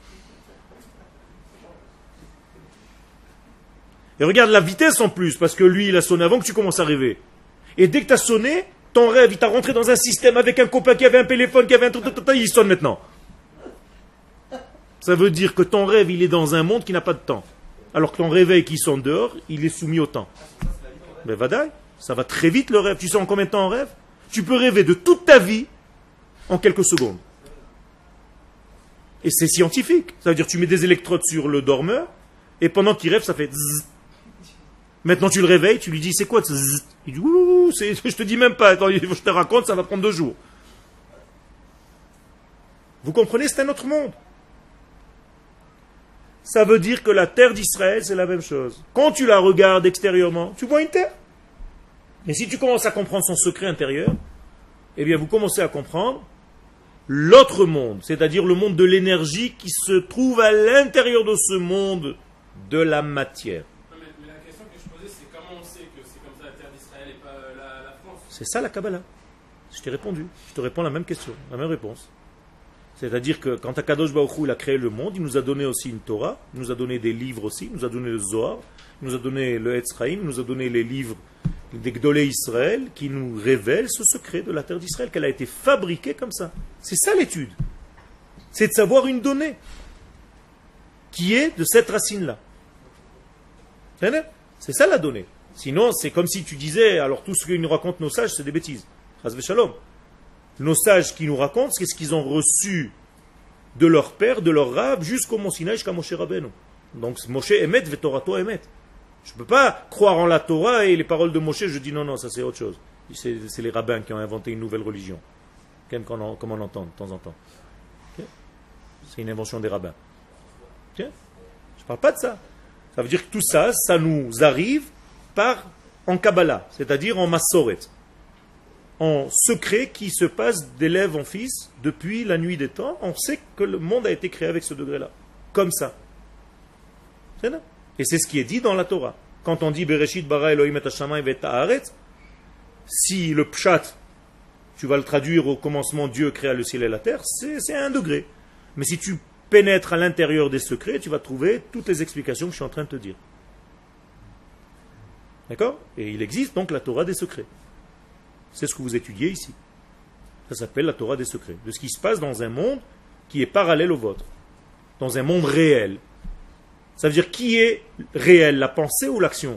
Et regarde la vitesse en plus, parce que lui, il a sonné avant que tu commences à rêver. Et dès que tu as sonné, ton rêve, il t'a rentré dans un système avec un copain qui avait un téléphone, qui avait un truc, il sonne maintenant. Ça veut dire que ton rêve, il est dans un monde qui n'a pas de temps. Alors que ton réveil qui sonne dehors, il est soumis au temps. Mais vadaï, ça va très vite le rêve. Tu sais en combien de temps on rêve? Tu peux rêver de toute ta vie en quelques secondes. Et c'est scientifique. Ça veut dire que tu mets des électrodes sur le dormeur, Et pendant qu'il rêve, ça fait zzz. Maintenant tu le réveilles, tu lui dis c'est quoi zzz? Il dit ouh, je te dis même pas, attends, je te raconte, ça va prendre 2 jours. Vous comprenez, c'est un autre monde. Ça veut dire que la terre d'Israël, c'est la même chose. Quand tu la regardes extérieurement, tu vois une terre. Mais si tu commences à comprendre son secret intérieur, eh bien vous commencez à comprendre l'autre monde, c'est-à-dire le monde de l'énergie qui se trouve à l'intérieur de ce monde de la matière. Non, mais la question que je posais, c'est comment on sait que c'est comme ça la terre d'Israël et pas la France? C'est ça la Kabbalah. Je t'ai répondu. Je te réponds la même question, la même réponse. C'est-à-dire que quand Akadosh Baruch Hu, il a créé le monde, il nous a donné aussi une Torah, il nous a donné des livres aussi, il nous a donné le Zohar, il nous a donné le Etzraïm, il nous a donné les livres des Gdolé Israël qui nous révèlent ce secret de la terre d'Israël, qu'elle a été fabriquée comme ça. C'est ça l'étude. C'est de savoir une donnée qui est de cette racine-là. C'est ça la donnée. Sinon, c'est comme si tu disais, alors tout ce que nous racontent nos sages, c'est des bêtises. Chas v'shalom. Nos sages qui nous racontent, c'est ce qu'ils ont reçu de leur père, de leur rave, jusqu'au Mont Sinaï, jusqu'à Moshe Rabbeinu. Donc Moshe émet, Vetorato émet. Je ne peux pas croire en la Torah et les paroles de Moshe, je dis non, ça c'est autre chose. C'est les rabbins qui ont inventé une nouvelle religion. Comme on entend de temps en temps. Okay. C'est une invention des rabbins. Okay. Je ne parle pas de ça. Ça veut dire que tout ça, ça nous arrive en Kabbalah, c'est-à-dire en Massoret. En secret qui se passe d'élève en fils depuis la nuit des temps. On sait que le monde a été créé avec ce degré-là. Comme ça. C'est là. Et c'est ce qui est dit dans la Torah. Quand on dit Bereshit bara Elohim et hashamayim et haaretz, si le pshat, tu vas le traduire au commencement, Dieu créa le ciel et la terre, c'est à 1 degré. Mais si tu pénètres à l'intérieur des secrets, tu vas trouver toutes les explications que je suis en train de te dire. D'accord? Et il existe donc la Torah des secrets. C'est ce que vous étudiez ici. Ça s'appelle la Torah des secrets. De ce qui se passe dans un monde qui est parallèle au vôtre. Dans un monde réel. Ça veut dire qui est réel, la pensée ou l'action?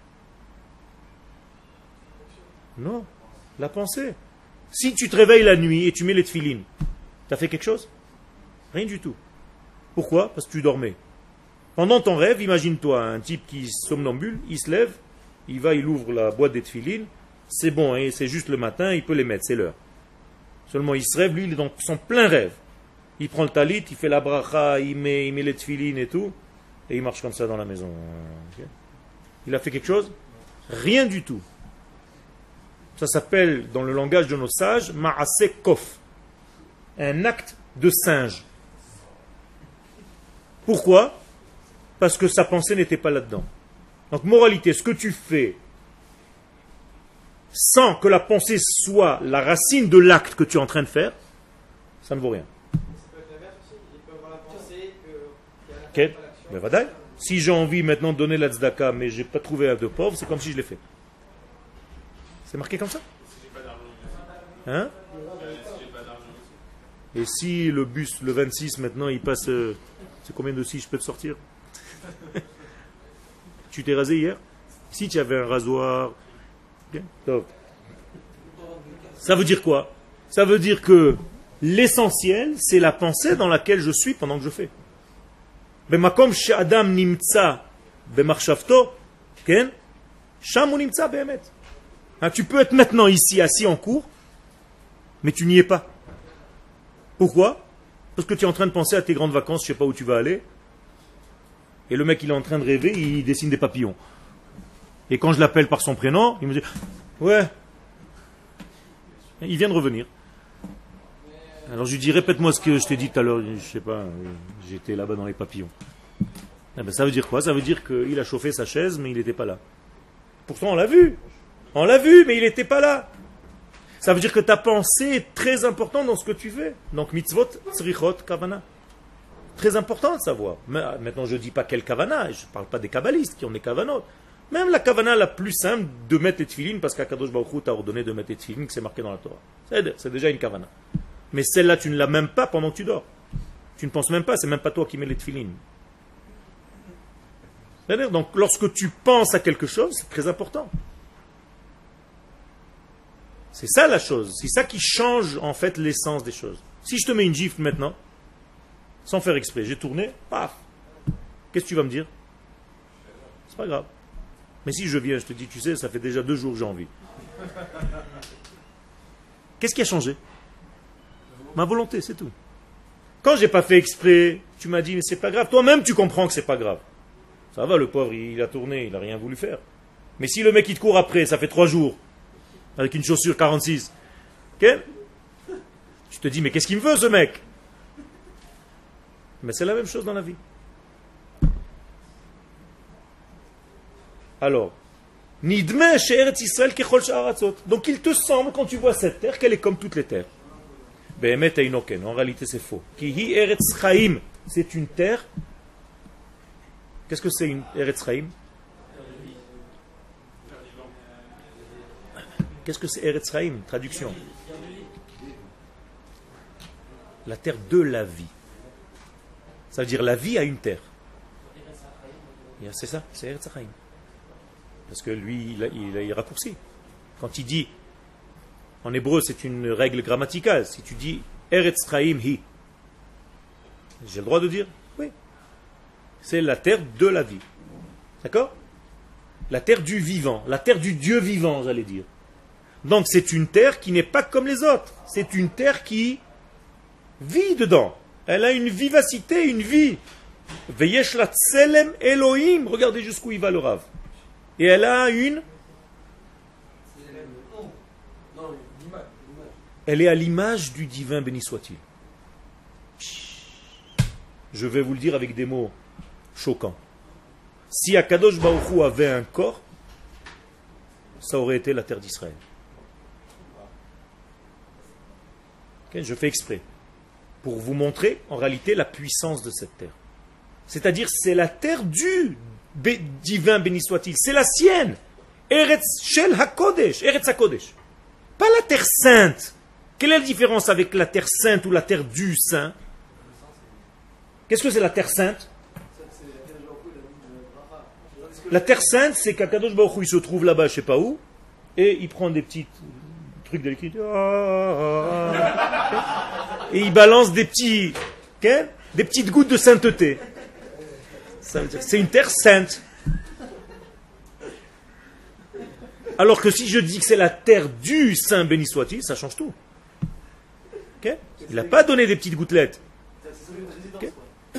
Non, la pensée. Si tu te réveilles la nuit et tu mets les tefilines, tu as fait quelque chose? Rien du tout. Pourquoi? Parce que tu dormais. Pendant ton rêve, imagine-toi un type qui somnambule, il se lève, il ouvre la boîte des tefilines, c'est bon, hein, c'est juste le matin, il peut les mettre, c'est l'heure. Seulement il se rêve, lui, il est dans son plein rêve. Il prend le talit, il fait la bracha, il met les tefilines et tout, et il marche comme ça dans la maison. Okay. Il a fait quelque chose? Rien du tout. Ça s'appelle, dans le langage de nos sages, ma'aseh kof. Un acte de singe. Pourquoi? Parce que sa pensée n'était pas là-dedans. Donc, moralité, ce que tu fais sans que la pensée soit la racine de l'acte que tu es en train de faire, ça ne vaut rien. Ça peut être l'inverse aussi. Il peut avoir la pensée qu'il y a Ok, mais vadaï. Si j'ai envie maintenant de donner la tzedaka, mais je n'ai pas trouvé de pauvre, c'est comme si je l'ai fait. C'est marqué comme ça? Si j'ai pas d'argent aussi. Hein? Si j'ai pas d'argent aussi. Et si le bus, le 26, maintenant, il passe... c'est combien de si je peux te sortir? Tu t'es rasé hier? Si tu avais un rasoir... Bien. Ça veut dire quoi? Ça veut dire que l'essentiel, c'est la pensée dans laquelle je suis pendant que je fais. Bemakom she'adam nimtza b'marchavto, ken, sham hu nimtza be'emet. Tu peux être maintenant ici, assis en cours, mais tu n'y es pas. Pourquoi? Parce que tu es en train de penser à tes grandes vacances, je ne sais pas où tu vas aller, et le mec il est en train de rêver, il dessine des papillons. Et quand je l'appelle par son prénom, il me dit « Ouais, il vient de revenir. » Alors je lui dis « Répète-moi ce que je t'ai dit tout à l'heure. » Je ne sais pas, j'étais là-bas dans les papillons. Eh ben, ça veut dire quoi? Ça veut dire qu'il a chauffé sa chaise, mais il n'était pas là. Pourtant on l'a vu. On l'a vu, mais il n'était pas là. Ça veut dire que ta pensée est très importante dans ce que tu fais. Donc mitzvot, tzrichot, kavana. Très important de savoir. Mais, maintenant je ne dis pas quel kavana, je ne parle pas des kabbalistes qui ont des kavanot. Même la kavana la plus simple de mettre les tefilines, parce qu'Akadosh Baruch Hu t'a ordonné de mettre les tefilines, que c'est marqué dans la Torah. C'est déjà une kavana. Mais celle-là, tu ne l'as même pas pendant que tu dors. Tu ne penses même pas, c'est même pas toi qui mets les tefilines. C'est-à-dire, donc, lorsque tu penses à quelque chose, c'est très important. C'est ça la chose. C'est ça qui change, en fait, l'essence des choses. Si je te mets une gifle maintenant, sans faire exprès, j'ai tourné, paf. Qu'est-ce que tu vas me dire? C'est pas grave. Mais si je viens, je te dis, tu sais, ça fait déjà 2 jours que j'ai envie. Qu'est-ce qui a changé? Ma volonté, c'est tout. Quand j'ai pas fait exprès, tu m'as dit, mais c'est pas grave. Toi-même, tu comprends que c'est pas grave. Ça va, le pauvre, il a tourné, il a rien voulu faire. Mais si le mec, il te court après, ça fait 3 jours, avec une chaussure 46, ok? Tu te dis, mais qu'est-ce qu'il me veut, ce mec? Mais c'est la même chose dans la vie. Alors, Nidme she'eretz Israël kechol sha'aratzot. Donc il te semble, quand tu vois cette terre, qu'elle est comme toutes les terres. Be'emet einoken. En réalité, c'est faux. Ki hi eretz chaim. C'est une terre. Qu'est-ce que c'est une eretz chaim? Qu'est-ce que c'est eretz chaim? Traduction. La terre de la vie. Ça veut dire la vie a une terre. C'est ça, c'est eretz chaim. Parce que lui, il raccourcit. Quand il dit, en hébreu, c'est une règle grammaticale. Si tu dis Eretz Chaim hi, j'ai le droit de dire oui. C'est la terre de la vie. D'accord? La terre du vivant, la terre du Dieu vivant, j'allais dire. Donc c'est une terre qui n'est pas comme les autres. C'est une terre qui vit dedans. Elle a une vivacité, une vie. Veyesh la tselem Elohim. Regardez jusqu'où il va le Rav. Et elle a une... Elle est à l'image du divin, béni soit-il. Je vais vous le dire avec des mots choquants. Si Akadosh Baruch Hu avait un corps, ça aurait été la terre d'Israël. Okay, je fais exprès. Pour vous montrer, en réalité, la puissance de cette terre. C'est-à-dire, c'est la terre du divin, béni soit-il. C'est la sienne. Eretz Shel HaKodesh. Eretz HaKodesh. Pas la terre sainte. Quelle est la différence avec la terre sainte ou la terre du saint? Qu'est-ce que c'est la terre sainte? La terre sainte, c'est qu'Akadosh Baruch Hu, il se trouve là-bas, je ne sais pas où, et il prend des petits trucs de liquide, et il balance des petits, des petites gouttes de sainteté. Ça veut dire, c'est une terre sainte. Alors que si je dis que c'est la terre du saint, béni soit-il, ça change tout. Okay? Il n'a pas donné des petites gouttelettes. Okay?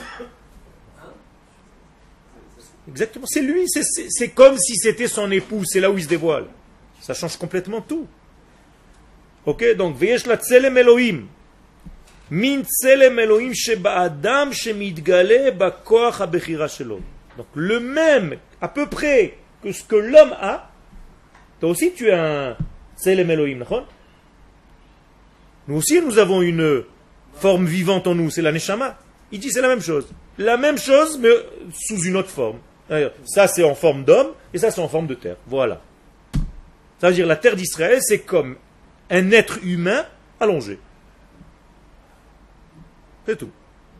Exactement, c'est lui, c'est comme si c'était son époux, c'est là où il se dévoile. Ça change complètement tout. Ok, donc, Veyesh la tselem Elohim. Min tselem Elohim sheba adam shemidgale bakoach habechira shelo. Donc, le même, à peu près, que ce que l'homme a, toi aussi tu as un tselem Elohim, d'accord? Nous aussi, nous avons une forme vivante en nous, c'est la Neshama. Il dit c'est la même chose. La même chose, mais sous une autre forme. Ça, c'est en forme d'homme, et ça, c'est en forme de terre. Voilà. Ça veut dire la terre d'Israël, c'est comme un être humain allongé. C'est tout.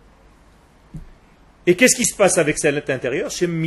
Et qu'est-ce qui se passe avec cet intérieur?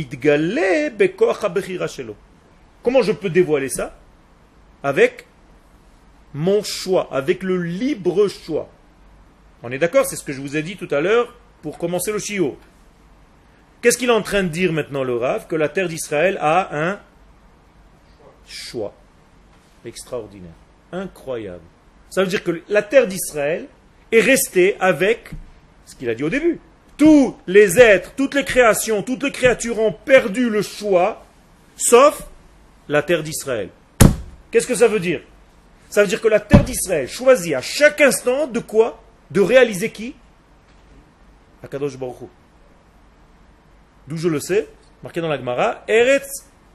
Comment je peux dévoiler ça? Avec mon choix, avec le libre choix. On est d'accord? C'est ce que je vous ai dit tout à l'heure pour commencer le shiur. Qu'est-ce qu'il est en train de dire maintenant le Rav? Que la terre d'Israël a un choix extraordinaire, incroyable. Ça veut dire que la terre d'Israël est restée avec ce qu'il a dit au début. Tous les êtres, toutes les créations, toutes les créatures ont perdu le choix, sauf la terre d'Israël. Qu'est-ce que ça veut dire? Ça veut dire que la terre d'Israël choisit à chaque instant de quoi? De réaliser qui? Akadosh Baruch Hu. D'où je le sais, marqué dans la Gemara, Eretz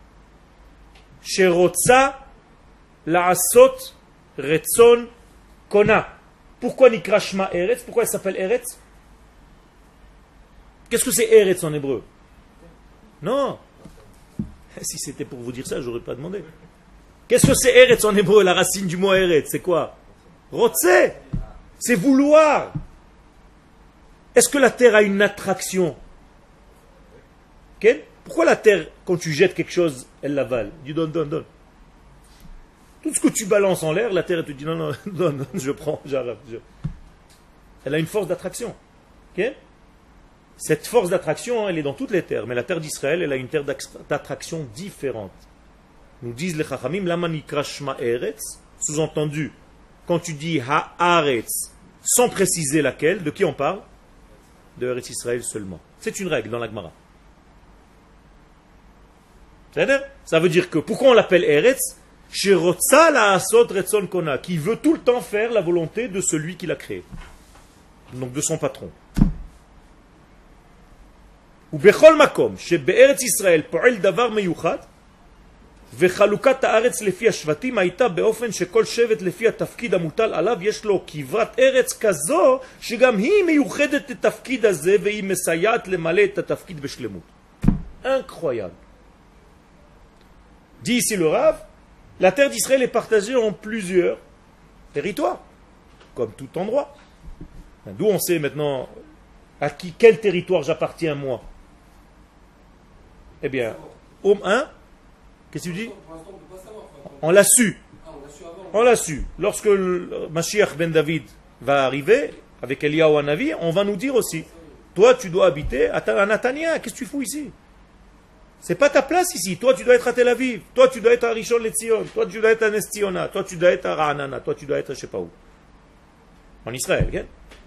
Sherotza La'asot Retzon Kona. Pourquoi Nikra Shma Eretz? Pourquoi elle s'appelle Eretz? Qu'est-ce que c'est Eretz en hébreu? Non. Si c'était pour vous dire ça, je n'aurais pas demandé. Qu'est-ce que c'est Eretz en hébreu? La racine du mot Eretz, c'est quoi? Rotze. C'est vouloir. Est-ce que la terre a une attraction? Okay? Pourquoi la terre, quand tu jettes quelque chose, elle l'avale? Tu donne, donne, donne. Tout ce que tu balances en l'air, la terre elle te dit non, non, donne, donne, je prends, j'arrête. Elle a une force d'attraction. Okay? Cette force d'attraction, elle est dans toutes les terres, mais la terre d'Israël, elle a une terre d'attraction différente. Nous disent les Chachamim, Lama nikra shma eretz, sous-entendu, quand tu dis haaretz, sans préciser laquelle, de qui on parle? De Eretz Israël seulement. C'est une règle dans la Gemara. Ça veut dire que, pourquoi on l'appelle Eretz? Shirotza la asot retzon kona, qui veut tout le temps faire la volonté de celui qui l'a créé. Donc de son patron. Ou bechol makom, shebe'eretz Israël po'el davar meyuchad, וחלוקת הארץ לפי השבטים הייתה באופן שכל שבט לפי התפקיד המוטל עליו יש לו כברת ארץ כזו שגם היא מיוחדת לתפקיד הזה והיא מסייעת למלא את התפקיד בשלמות. Incroyable. Dit ici le Rav, la terre d'Israël est partagée en plusieurs territoires, comme tout endroit. D'où on sait maintenant à quel territoire j'appartiens moi? Eh bien, qu'est-ce que tu dis? Pour l'instant, on ne peut pas savoir. On l'a su. Ah, on l'a su avant. On l'a su. Lorsque le Mashiach ben David va arriver, avec Eliyahu Hanavi, on va nous dire aussi, toi tu dois habiter à Natania, qu'est-ce que tu fous ici? C'est pas ta place ici. Toi tu dois être à Tel Aviv, toi tu dois être à Rishon LeZion, toi tu dois être à Nestiona, toi tu dois être à Ra'anana, toi tu dois être à je sais pas où. En Israël, okay?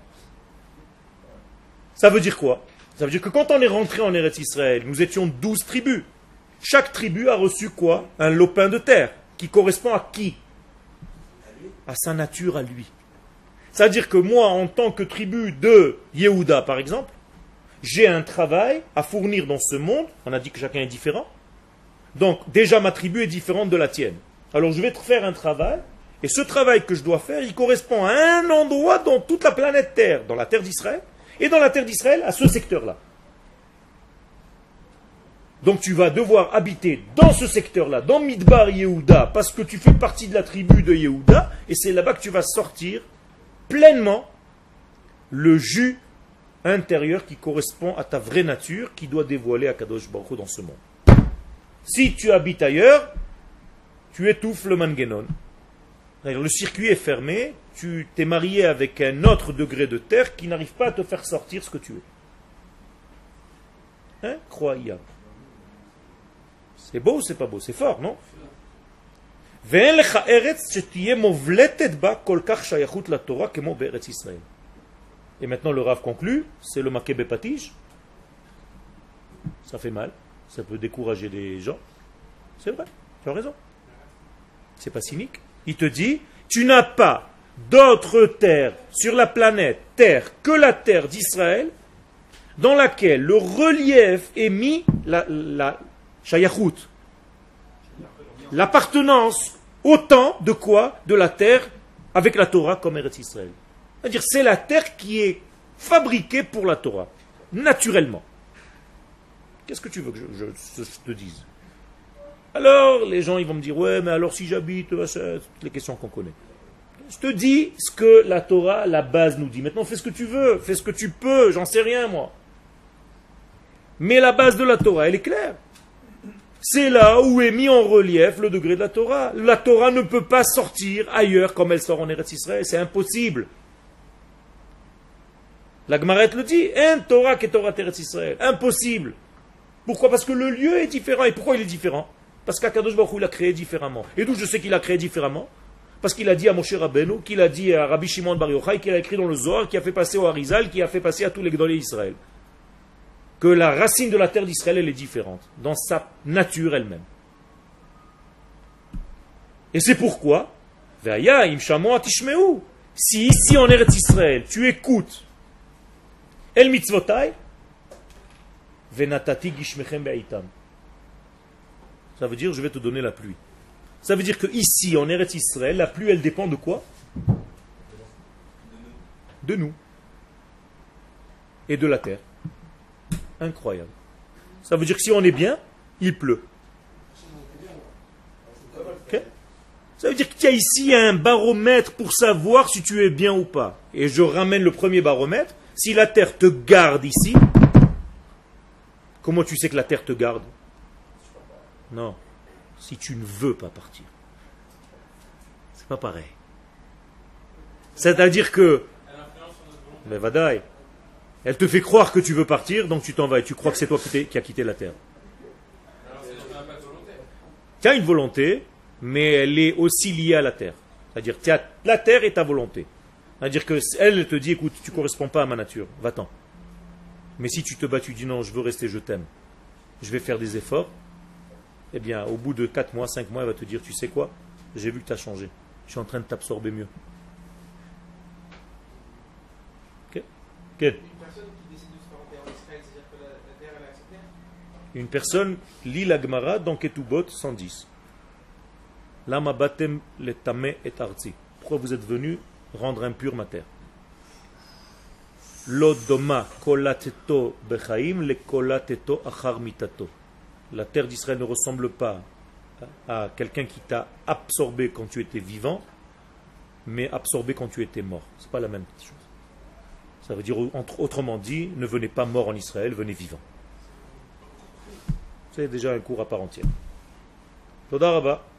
Ça veut dire quoi? Ça veut dire que quand on est rentré en Eretz Israël, nous étions 12 tribus. Chaque tribu a reçu quoi? Un lopin de terre, qui correspond à qui? À sa nature, à lui. C'est-à-dire que moi, en tant que tribu de Yehuda, par exemple, j'ai un travail à fournir dans ce monde. On a dit que chacun est différent. Donc, déjà, ma tribu est différente de la tienne. Alors, je vais te faire un travail, et ce travail que je dois faire, il correspond à un endroit dans toute la planète Terre, dans la terre d'Israël, et dans la terre d'Israël, à ce secteur-là. Donc tu vas devoir habiter dans ce secteur-là, dans Midbar Yehuda, parce que tu fais partie de la tribu de Yehuda, et c'est là-bas que tu vas sortir pleinement le jus intérieur qui correspond à ta vraie nature, qui doit dévoiler à Kadosh Baruch Hu dans ce monde. Si tu habites ailleurs, tu étouffes le mangenon. Le circuit est fermé, tu t'es marié avec un autre degré de terre qui n'arrive pas à te faire sortir ce que tu es. Incroyable. C'est beau ou c'est pas beau? C'est fort, non? Et maintenant le Rav conclut, c'est le maké bepatij. Ça fait mal, ça peut décourager les gens. C'est vrai, tu as raison. C'est pas cynique. Il te dit, tu n'as pas d'autre terre sur la planète Terre que la terre d'Israël dans laquelle le relief est mis la Shayachut, l'appartenance autant de quoi? De la terre avec la Torah comme Eretz Israël. C'est-à-dire c'est la terre qui est fabriquée pour la Torah, naturellement. Qu'est-ce que tu veux que je te dise? Alors les gens ils vont me dire, ouais mais alors si j'habite, c'est toutes les questions qu'on connaît. Je te dis ce que la Torah, la base nous dit. Maintenant fais ce que tu veux, fais ce que tu peux, j'en sais rien moi. Mais la base de la Torah, elle est claire. C'est là où est mis en relief le degré de la Torah. La Torah ne peut pas sortir ailleurs comme elle sort en Eretz Israël. C'est impossible. La Gemara le dit. Un Torah qui est Torah Eretz Israël. Impossible. Pourquoi? Parce que le lieu est différent. Et pourquoi il est différent? Parce qu'Akadosh Baruch Hu l'a créé différemment. Et d'où je sais qu'il l'a créé différemment? Parce qu'il a dit à Moshe Rabbeinu, qu'il a dit à Rabbi Shimon Bar Yochai, qu'il a écrit dans le Zohar, qui a fait passer au Harizal, qui a fait passer à tous les Gdolei d'Israël. Que la racine de la terre d'Israël, elle est différente, dans sa nature elle-même. Et c'est pourquoi, si ici en Eretz Israël, tu écoutes El Mitzvotai, Venatati Gishmechem Be'itam. Ça veut dire, je vais te donner la pluie. Ça veut dire que ici, en Eretz Israël, la pluie, elle dépend de quoi? De nous. Et de la terre. Incroyable. Ça veut dire que si on est bien, il pleut. Okay? Ça veut dire qu'il y a ici un baromètre pour savoir si tu es bien ou pas. Et je ramène le premier baromètre. Si la terre te garde ici, comment tu sais que la terre te garde? Non. Si tu ne veux pas partir. C'est pas pareil. C'est-à-dire que... Mais vadaï. Elle te fait croire que tu veux partir, donc tu t'en vas et tu crois que c'est toi qui as quitté la terre. Alors c'est un impact volontaire. Tu as une volonté, mais elle est aussi liée à la terre. C'est-à-dire, tu as la terre et ta volonté. C'est-à-dire qu'elle te dit, écoute, tu ne corresponds pas à ma nature, va-t'en. Mais si tu te bats, tu dis non, je veux rester, je t'aime, je vais faire des efforts, eh bien, au bout de 4 mois, 5 mois, elle va te dire, tu sais quoi, j'ai vu que tu as changé. Je suis en train de t'absorber mieux. Ok. Une personne qui décide de se faire enterrer en Israël, c'est-à-dire que la terre, elle a accepté? Une personne lit la Gemara dans Ketubot 110. Lama batem le tame et arzi. Pourquoi vous êtes venus rendre impure ma terre? Lodoma kolateto bechaim le kolateto achar mitato. La terre d'Israël ne ressemble pas à quelqu'un qui t'a absorbé quand tu étais vivant, mais absorbé quand tu étais mort. C'est pas la même chose. Ça veut dire, autrement dit, ne venez pas mort en Israël, venez vivant. C'est déjà un cours à part entière. Toda Rabba.